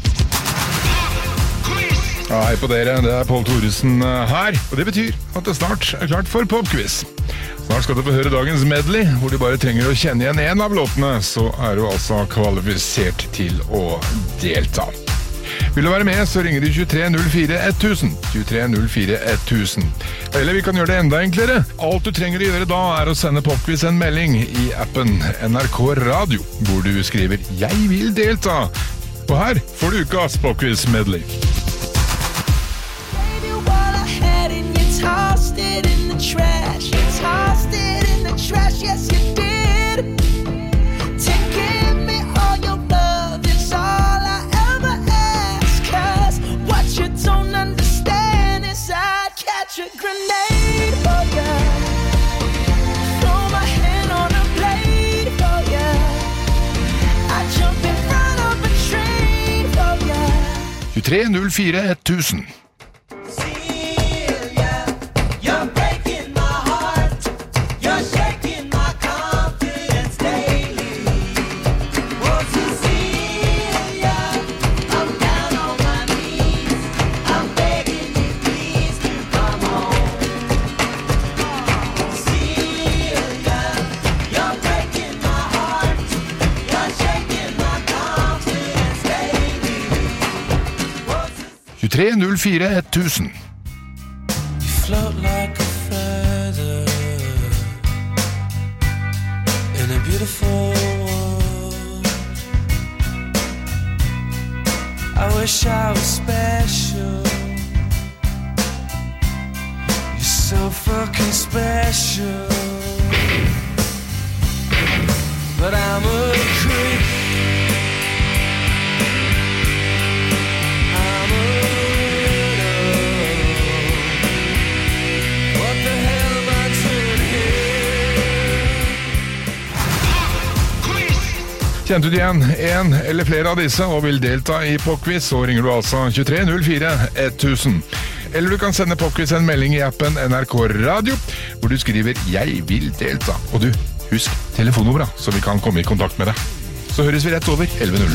Ja, hei på dere, det er Pål Thoresen her, og det betyr at det snart er klart for popquiz. Snart skal du få høre dagens medley, hvor du bare trenger å kjenne igjen en av låtene, så er du altså kvalifisert til å delta. Vil du være med, så ringer du 2304 1000, 2304 1000. Eller vi kan gjøre det enda enklere. Alt du trenger å gjøre da er å sende popquiz en melding i appen NRK Radio, hvor du skriver «Jeg vil delta». Og her får du ukas popquiz medley. Tossed it in the trash. You tossed it in the trash. Yes, you did. To give me all your love is all I ever ask. 'Cause what you don't understand is I'd catch a grenade for ya, throw my hand on a blade for ya, I'd jump in front of a train for ya. 2304 1000. Tre 04 1000. You float like a feather in a beautiful world. I wish I was special. You're so so fucking special. But I'm a creep. I'm a widow. What the hell am I doing here? Kjente du igjen en eller flere av disse og vil delta i popquiz, så ringer du altså 23 04 1000. Eller du kan sende popquiz en melding i appen NRK Radio, hvor du skriver 'Jeg vil delta'. Og du, husk telefonnummeret, så vi kan komme i kontakt med deg. Så høres vi rett over 11.00.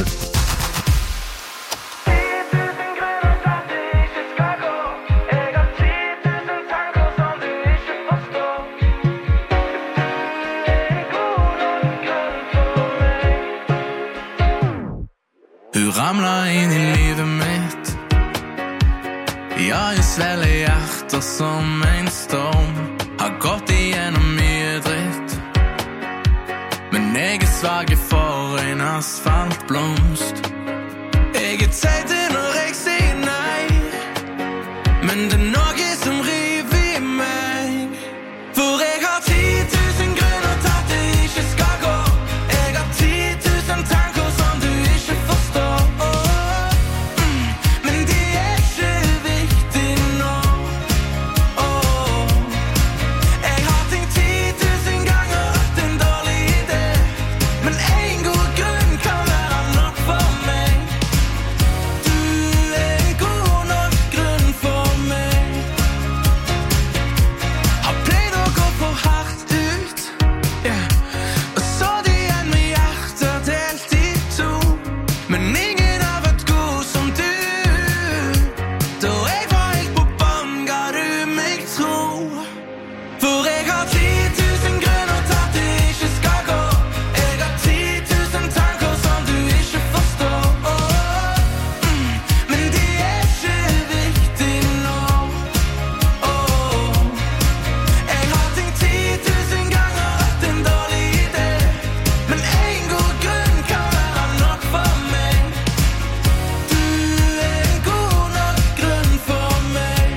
Hun ramler inn i livet mitt. Ja, jeg svelger hjerter som en storm. Har gått igjennom mye dritt. Men jeg svag for en asfaltblomst. Jeg teit når jeg sier nei. Men det noe som river i meg. For jeg har 10 000 grunner til at det ikke skal gå. Jeg har 10 000 tanker som du ikke forstår. Men de ikke viktige nå. Jeg har tenkt 10 000 ganger at en dårlig idé. Men en god grunn kan være nok for meg. Du en god nok grunn for meg. Har pleid å gå for hardt ut, og så det igjen med hjertet delt i to. Men ingen har vært god som du. Da jeg var helt på bånd, ga du meg tro. For jeg har 10 000 grunner til at det ikke skal gå. Jeg har 10 000 tanker som du ikke forstår. Men de ikke viktige nå. Jeg har tenkt 10 000 ganger at en dårlig idé. Men en god grunn kan være nok for meg. Du en god nok grunn for meg.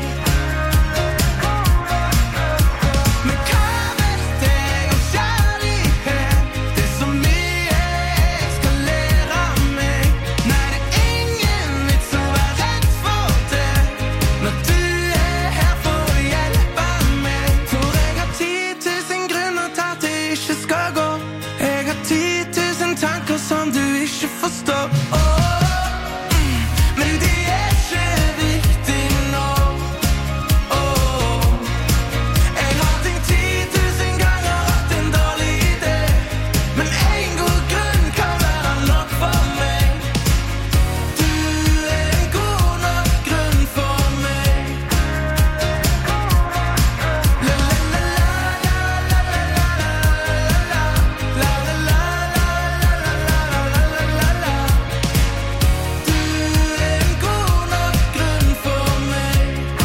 Men hva vet jeg om kjærlighet? Det er så mye jeg skal lære av meg. Nei, det er ingen vits å være redd for det, når du her for å hjelpe meg. For jeg har 10 000 grunner til at det ikke skal gå. Jeg har 10 000 tanker som du ikke forstår. Men de ikke viktige nå. Jeg har tenkt 10 000 ganger at en dårlig idé. Men en god grunn kan være nok for meg. Du en god nok grunn for meg. La la la la la la la la la la la la. Du en god nok grunn for meg.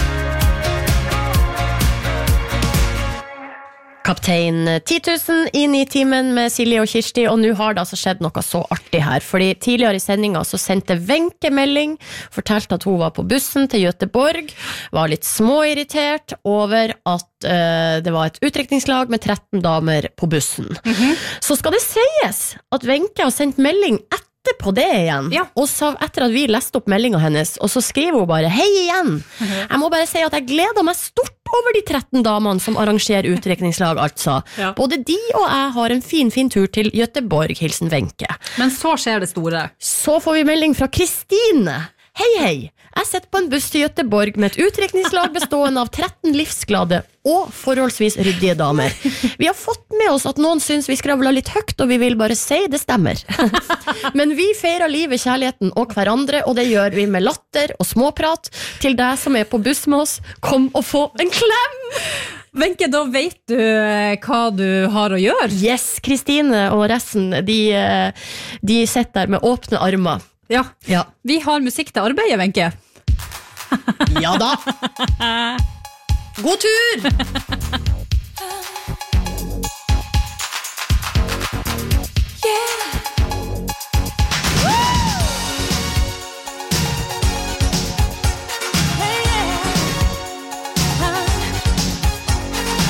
Kaptein 10 000 inn i timen med Silje og Kirsti, og nå har det altså skjedd noe så artig her, fordi tidligere i sendinga så sendte Wenche melding, fortalte at hun var på bussen til Göteborg, var litt småirritert over at det var et utdrikningslag med 13 damer på bussen. Så skal det sies at Wenche har sendt melding på det igjen, og så etter at vi leste opp meldingen hennes, og så skriver hun bare hei igjen, jeg må bare si at jeg gleder meg stort over de 13 damene som arrangerer utdrikningslag, altså. Både de og jeg har en fin tur til Göteborg, hilsen Wenche. Men så skjer det store. Så får vi melding fra Kristine. Hei, jeg sitter på en buss til Göteborg med et utdrikningslag bestående av 13 livsglade og forholdsvis ryddige damer. Vi har fått med oss at noen syns vi skravler litt høyt, og vi vil bare si det stemmer. Men vi feirer livet, kjærligheten og hverandre, og det gjør vi med latter og småprat. Til deg som er på buss med oss, kom og få en klem! Wenche, da vet du hva du har å gjøre. Yes, Kristine og resten, de sitter der med åpne armer. Ja. Vi har musikk til arbeidet, Wenche. Ja da. God tur!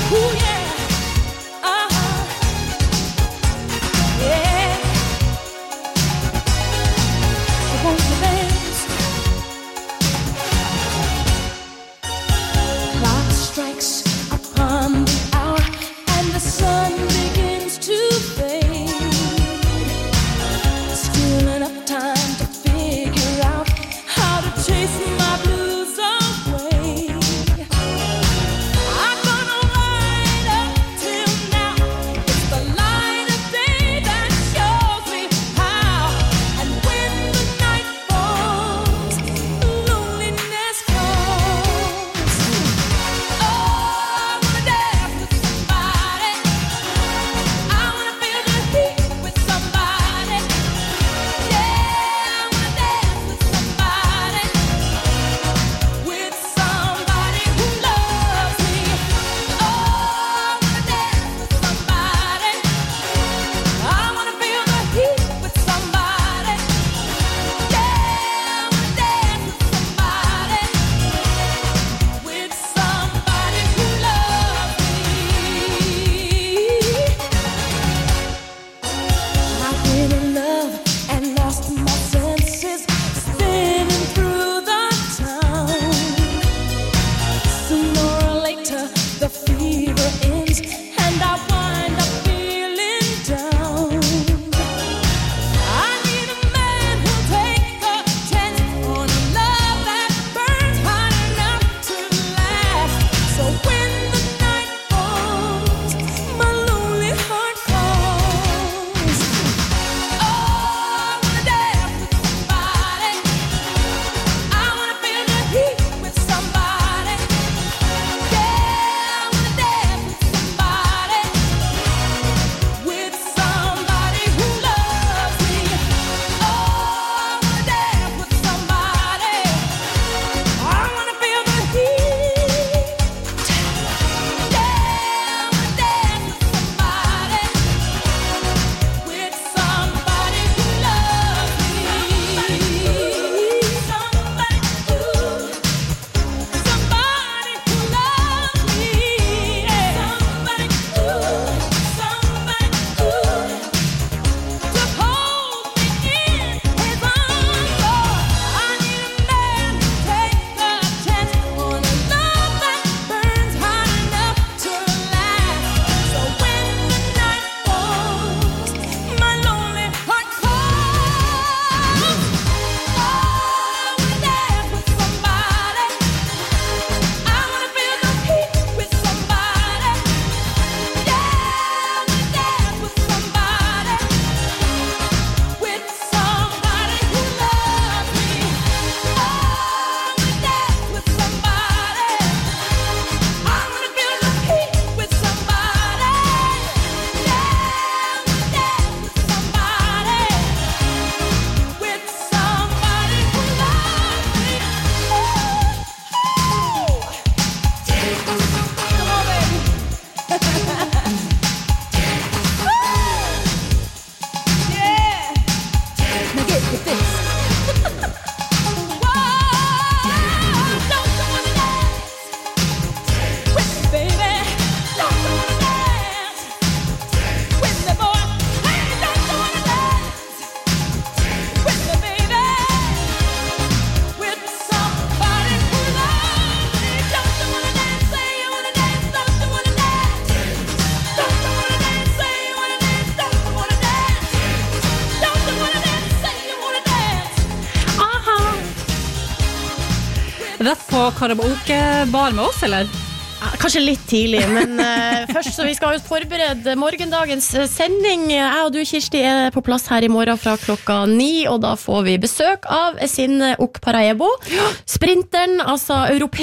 Rett på karaokebar med oss, eller? Kanskje litt tidlig, men først så vi skal jo forberede morgendagens sending. Jeg og du, Kirsti, er på plass her i morgen fra 9:00, og da får vi besøk av Sinne Okparaebo. Sprinteren, altså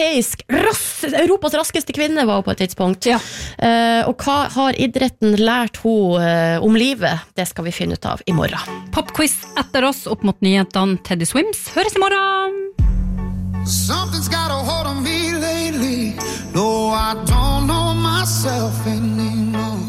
Europas raskeste kvinne var hun på et tidspunkt. Ja. Og hva har idretten lært hun om livet? Det skal vi finne ut av i morgen. Popquiz etter oss opp mot nyhetene. Teddy Swims høres i morgen! Something's got a hold on me lately. No, I don't know myself anymore.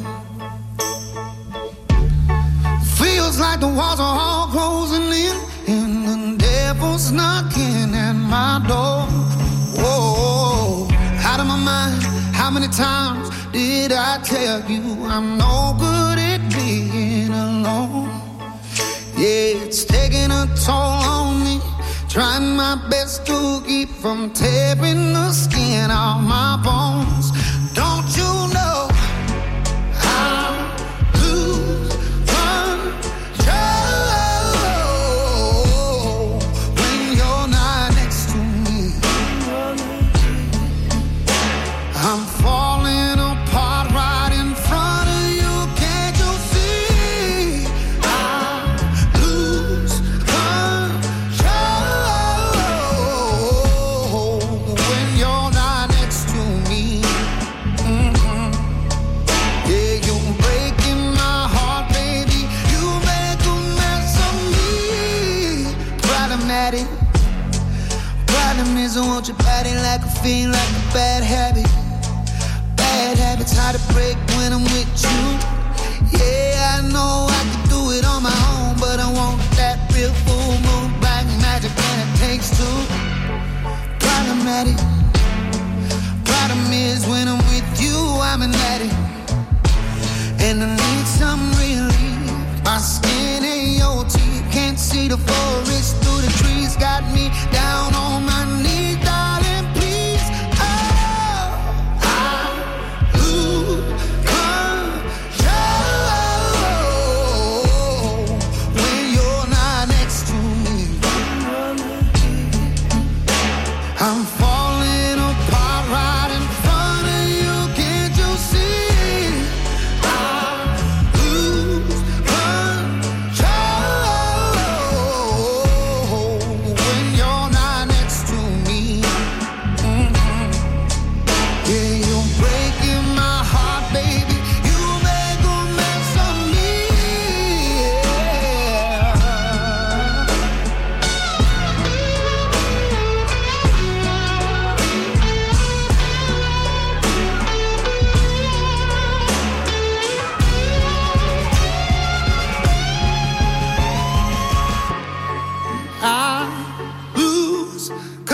Feels like the walls are all closing in, and the devil's knocking at my door. Whoa, out of my mind, How many times did I tell you I'm no good at being alone? Yeah, it's taking a toll on me, trying my best to keep from tearing the skin off my bones. Don't you know I lose control when you're not next to me? I'm falling apart right in front of you. Can't you see? I lose control when you're not next to me. Yeah, you're breaking my heart, baby. You make a mess of me. Problematic. Problem is I want your body like a fiend, like a bad habit. Bad habits hard to break when I'm with you. Yeah, I know I can do it on my own, but I want that real full moon black magic when it takes two. Problematic. Problem is when I'm with you, I'm an addict, and I need some relief. My skin and your teeth can't see the forest through the trees. Got me down on my knees, darling, please. Oh, I lose control when you're not next to me. I'm falling apart right in front of you. Can't you see? I lose control when you're not next to me. Yeah, you're breaking my heart, baby. You make a mess of me. I lose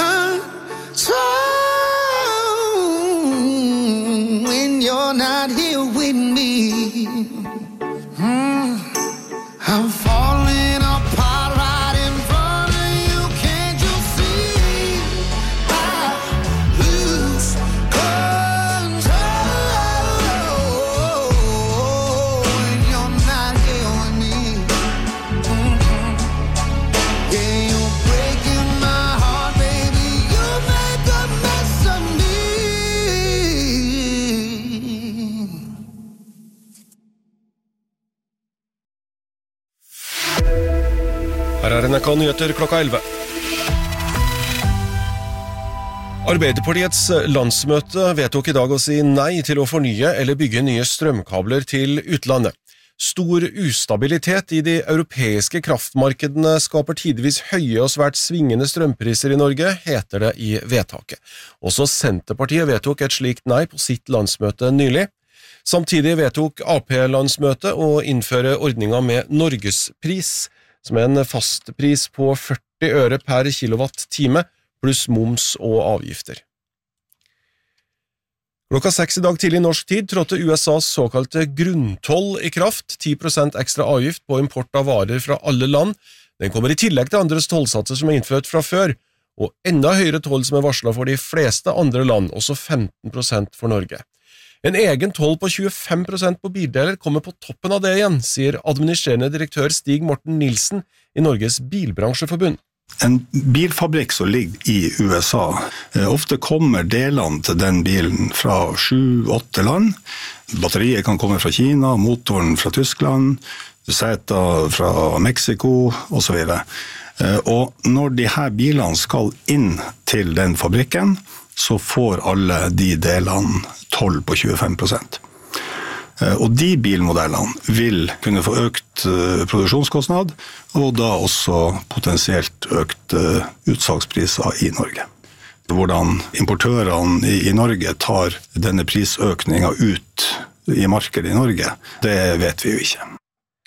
control when you're not here with me. I'm falling apart right in front of you. Can't you see? I lose control when you're not here with me. Yeah, you're breaking my heart, baby. You make a mess of me. Her er NRK Nyheter klokka 11. Arbeiderpartiets landsmøte vedtok i dag å si nei til å fornye eller bygge nye strømkabler til utlandet. Stor ustabilitet i de europeiske kraftmarkedene skaper tidvis høye og svært svingende strømpriser i Norge, heter det i vedtaket. Også Senterpartiet vedtok et slikt nei på sitt landsmøte nylig. Samtidig vedtok AP-landsmøtet å innføre ordninga med Norgespris, som er en fastpris på 40 øre per kilowatt-time, pluss moms og avgifter. Klokka 6 i dag tidlig norsk tid trådte USAs såkalte grunntoll i kraft, 10% ekstra avgift på import av varer fra alle land. Den kommer i tillegg til andres tollsatser som er innført fra før, og enda høyere toll som er varslet for de fleste andre land, også 15% for Norge. En egen toll på 25% på bildeler kommer på toppen av det igjen, sier administrerende direktør Stig Morten Nilsen i Norges Bilbransjeforbund. En bilfabrikk som ligger i USA, ofte kommer delene til den bilen fra 7-8 land. Batteriet kan komme fra Kina, motoren fra Tyskland, seter fra Mexico og så videre. Og når de her bilene skal inn til den fabrikken, så får alle de delene toll på 25%. Og de bilmodellene vil kunne få økt produksjonskostnad, og da også potensielt økt utsalgspriser i Norge. Hvordan importørene i Norge tar denne prisøkningen ut i markedet i Norge, det vet vi jo ikke.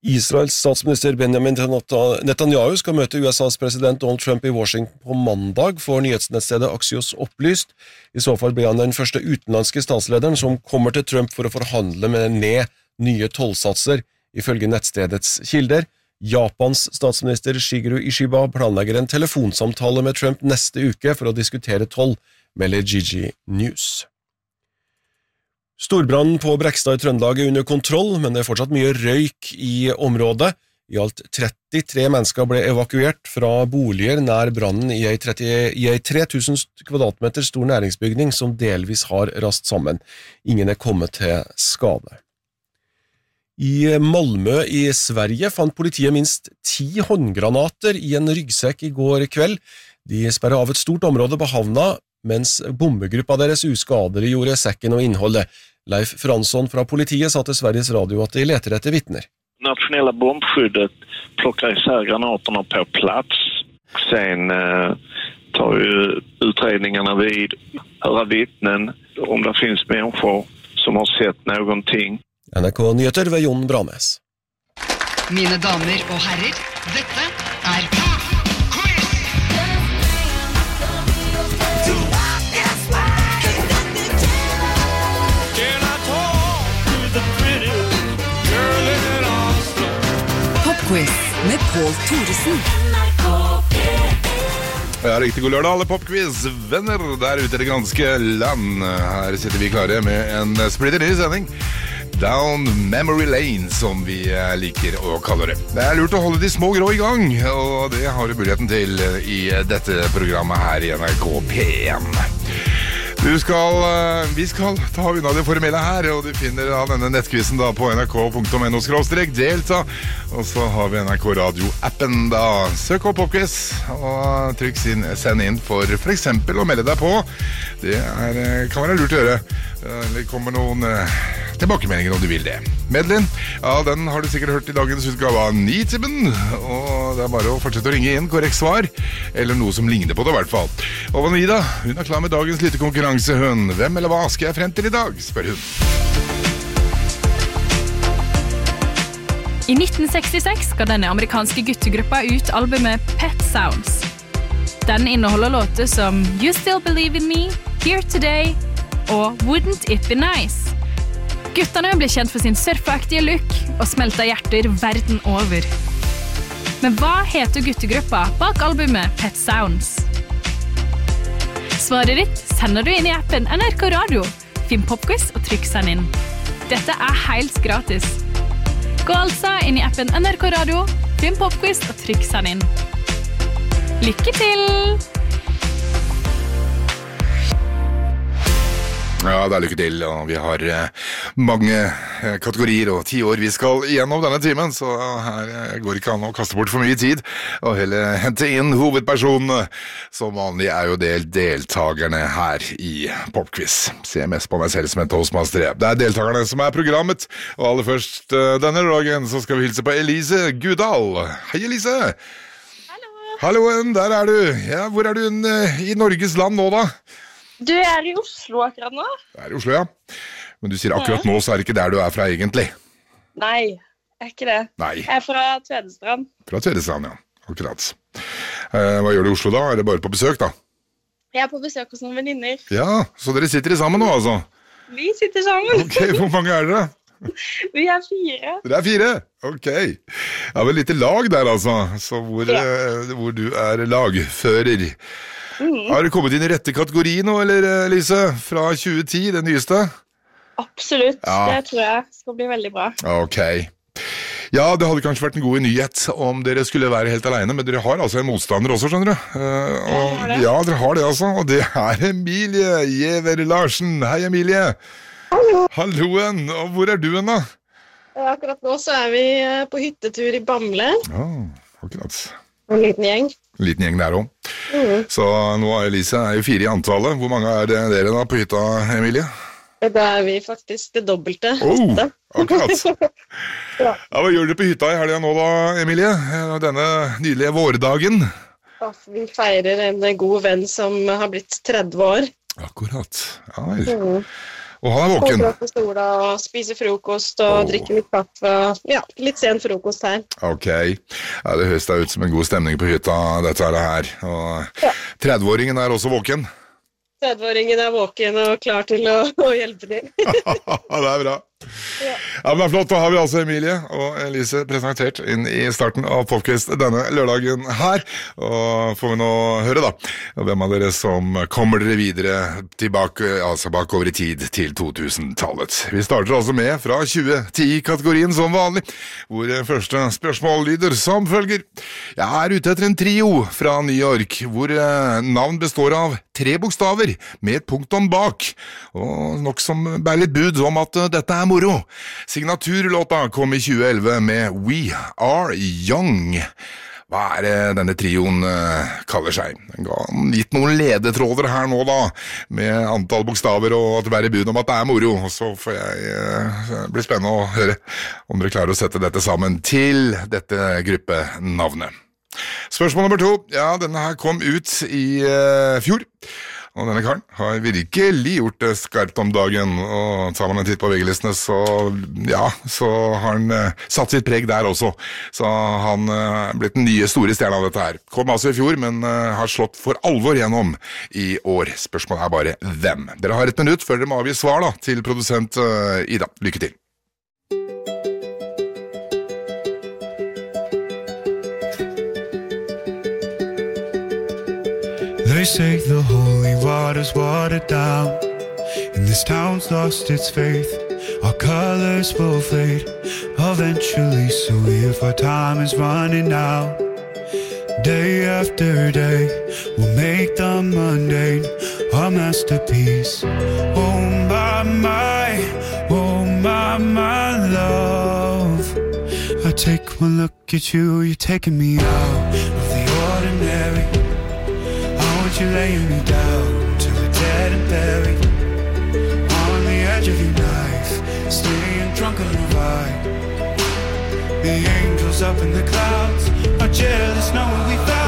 Israels statsminister Benjamin Netanyahu skal møte USAs president Donald Trump i Washington på mandag, får nyhetsnettstedet Axios opplyst. I så fall blir han den første utenlandske statslederen som kommer til Trump for å forhandle med ned nye tollsatser, ifølge nettstedets kilder. Japans statsminister Shigeru Ishiba planlegger en telefonsamtale med Trump neste uke for å diskutere toll, melder GG News. Storbrannen på Brekstad i Trøndelag er under kontroll, men det er fortsatt mye røyk i området. I alt 33 mennesker ble evakuert fra boliger nær brannen i ei 3000 kvadratmeter stor næringsbygning som delvis har rast sammen. Ingen er kommet til skade. I Malmö i Sverige fant politiet minst 10 håndgranater i en ryggsekk i går kveld. De sperret av et stort område på havna, mens bombegruppa deres uskadeliggjorde sekken og innholdet. Leif Fransson fra politiet sa til Sveriges Radio at de leter etter vittner. Nationella bombskyddet plockar isär granaterna på plats. Sen tar ju utredningarna vid, höra vittnen om det finns människor som har sett någonting. NRK Nyheter ved Jon Branes. Mine damer og herrer, dette er Popquiz med Pål Thoresen. Ja, riktig god lørdag, alle popquiz-venner der ute i det ganske land. Her sitter vi klare med en splitter ny sending. Down Memory Lane, som vi liker å kalle det. Det er lurt å holde de små grå i gang, og det har du muligheten til i dette programmet her i NRK P1. Vi skal ta unna det formelle her, og du finner av denne nettkvisten da på nrk.no/delta, og så har vi NRK Radio-appen da. Søk opp popquiz, og trykk send inn for eksempel å melde deg på. Det kan være lurt å gjøre. Eller kommer noen tilbakemeldinger om du vil det. Medlin, ja, den har du sikkert hørt i dagens utgave av Nitimen, og det er bare å fortsette å ringe inn korrekt svar, eller noe som ligner på det i hvert fall. Og Vanida, hun er klar med dagens lite konkurranse, hun. Hvem eller hva skal jeg frem til i dag, spør hun. I 1966 ga denne amerikanske guttegruppa ut albumet Pet Sounds. Den inneholder låter som You Still Believe in Me, Here Today og Wouldn't It Be Nice. Guttene ble kjent for sin surfeaktige look og smelta hjerter verden over. Men hva heter guttegruppa bak albumet Pet Sounds? Svaret ditt sender du inn i appen NRK Radio. Finn popquiz og trykk send inn. Dette er helt gratis. Gå altså inn i appen NRK Radio, finn popquiz og trykk send inn. Lykke til! Ja, det er lykke til, og vi har mange kategorier og 10 år vi skal igjennom denne timen, så her går ikke an å kaste bort for mye tid, og heller hente inn hovedpersonene. Som vanlig er jo deltagerne her i Popquiz. Ser mest på meg selv som en toastmaster. Det er deltagerne som er programmet, og aller først denne dagen så skal vi hilse på Elise Gudal. Hei Elise! Halloen, der er du. Ja, hvor er du i Norges land nå da? Du er i Oslo akkurat nå. Det er i Oslo, ja. Men du sier akkurat nå, så er det ikke der du er fra egentlig. Nei, er ikke det. Nei. Jeg er fra Tvedestrand. Fra Tvedestrand, ja. Akkurat. Hva gjør du i Oslo da? Er det bare på besøk da? Jeg er på besøk hos noen venninner. Ja, så dere sitter sammen nå altså? Vi sitter sammen. Ok, hvor mange er dere? Vi er 4. Dere er 4? Ok. Ja, vel litt lag der altså, så hvor du er lagfører. Har du kommet inn i rette kategori nå, eller Lise? Fra 2010, det nyeste? Absolutt, ja. Det tror jeg skal bli veldig bra. Ok. Ja, det hadde kanskje vært en god nyhet om dere skulle være helt alene, men dere har altså en motstander også, skjønner du. Ja, dere har det altså, og det er Emilie Giæver Larsen. Hei Emilie. Hallo. Halloen, og hvor er du hen da? Akkurat nå så er vi på hyttetur i Bamble. Ja, akkurat. En liten gjeng. En liten gjeng der også. Så nå er Elise jo 4 i antallet. Hvor mange er dere da på hytta, Emilie? Da er vi faktisk det dobbelte. Akkurat. Ja, hva gjør dere på hytta i helgen nå da, Emilie? Denne nydelige vårdagen? Vi feirer en god venn som har blitt 30 år. Akkurat, ja vel. Og han våken. Kommer opp på stola og spiser frokost og drikker litt kaffe. Ja, litt sen frokost her. Ok, ja, det høres da ut som en god stemning på hytta, dette her. Og 30-åringen også våken. 30-åringen våken og klar til å hjelpe til. Det bra. Ja, men det flott, da har vi altså Emilie og Elise presentert inn i starten av Popquiz denne lørdagen her, og får vi nå høre da hvem av dere som kommer dere videre tilbake, altså bakover i tid til 2000-tallet. Vi starter altså med fra 2010-kategorien som vanlig, hvor første spørsmål lyder som følger. Jeg ute etter en trio fra New York, hvor navn består av 3 bokstaver med et punktum bak, og nok som bærer litt bud om at dette moro. Signaturlåta kom i 2011 med We Are Young. Hva det denne trioen kaller seg? Den ga gitt noen ledetråder her nå da, med antall bokstaver og at det bærer bud om at det moro. Og så får jeg bli spennende å høre om dere klarer å sette dette sammen til dette gruppenavnet. Spørsmål nummer 2. Ja, denne her kom ut i fjor. Og denne karen har virkelig gjort det skarpt om dagen, og tar man en titt på VG-listene, så har han satt sitt preg der også. Så han blitt den nye store stjernen av dette her. Kom altså i fjor, men har slått for alvor gjennom i år. Spørsmålet bare hvem. Dere har 1 minutt før dere må avgi svar da, til produsent Ida. Lykke til. They say the holy water's watered down, and this town's lost its faith. Our colors will fade eventually, so if our time is running out, day after day, we'll make the mundane our masterpiece. Oh my love, I take one look at you, you're taking me out of the ordinary. You're laying me down to the dead and buried on the edge of your knife, staying drunk on the vibe. The angels up in the clouds are jealous knowing we found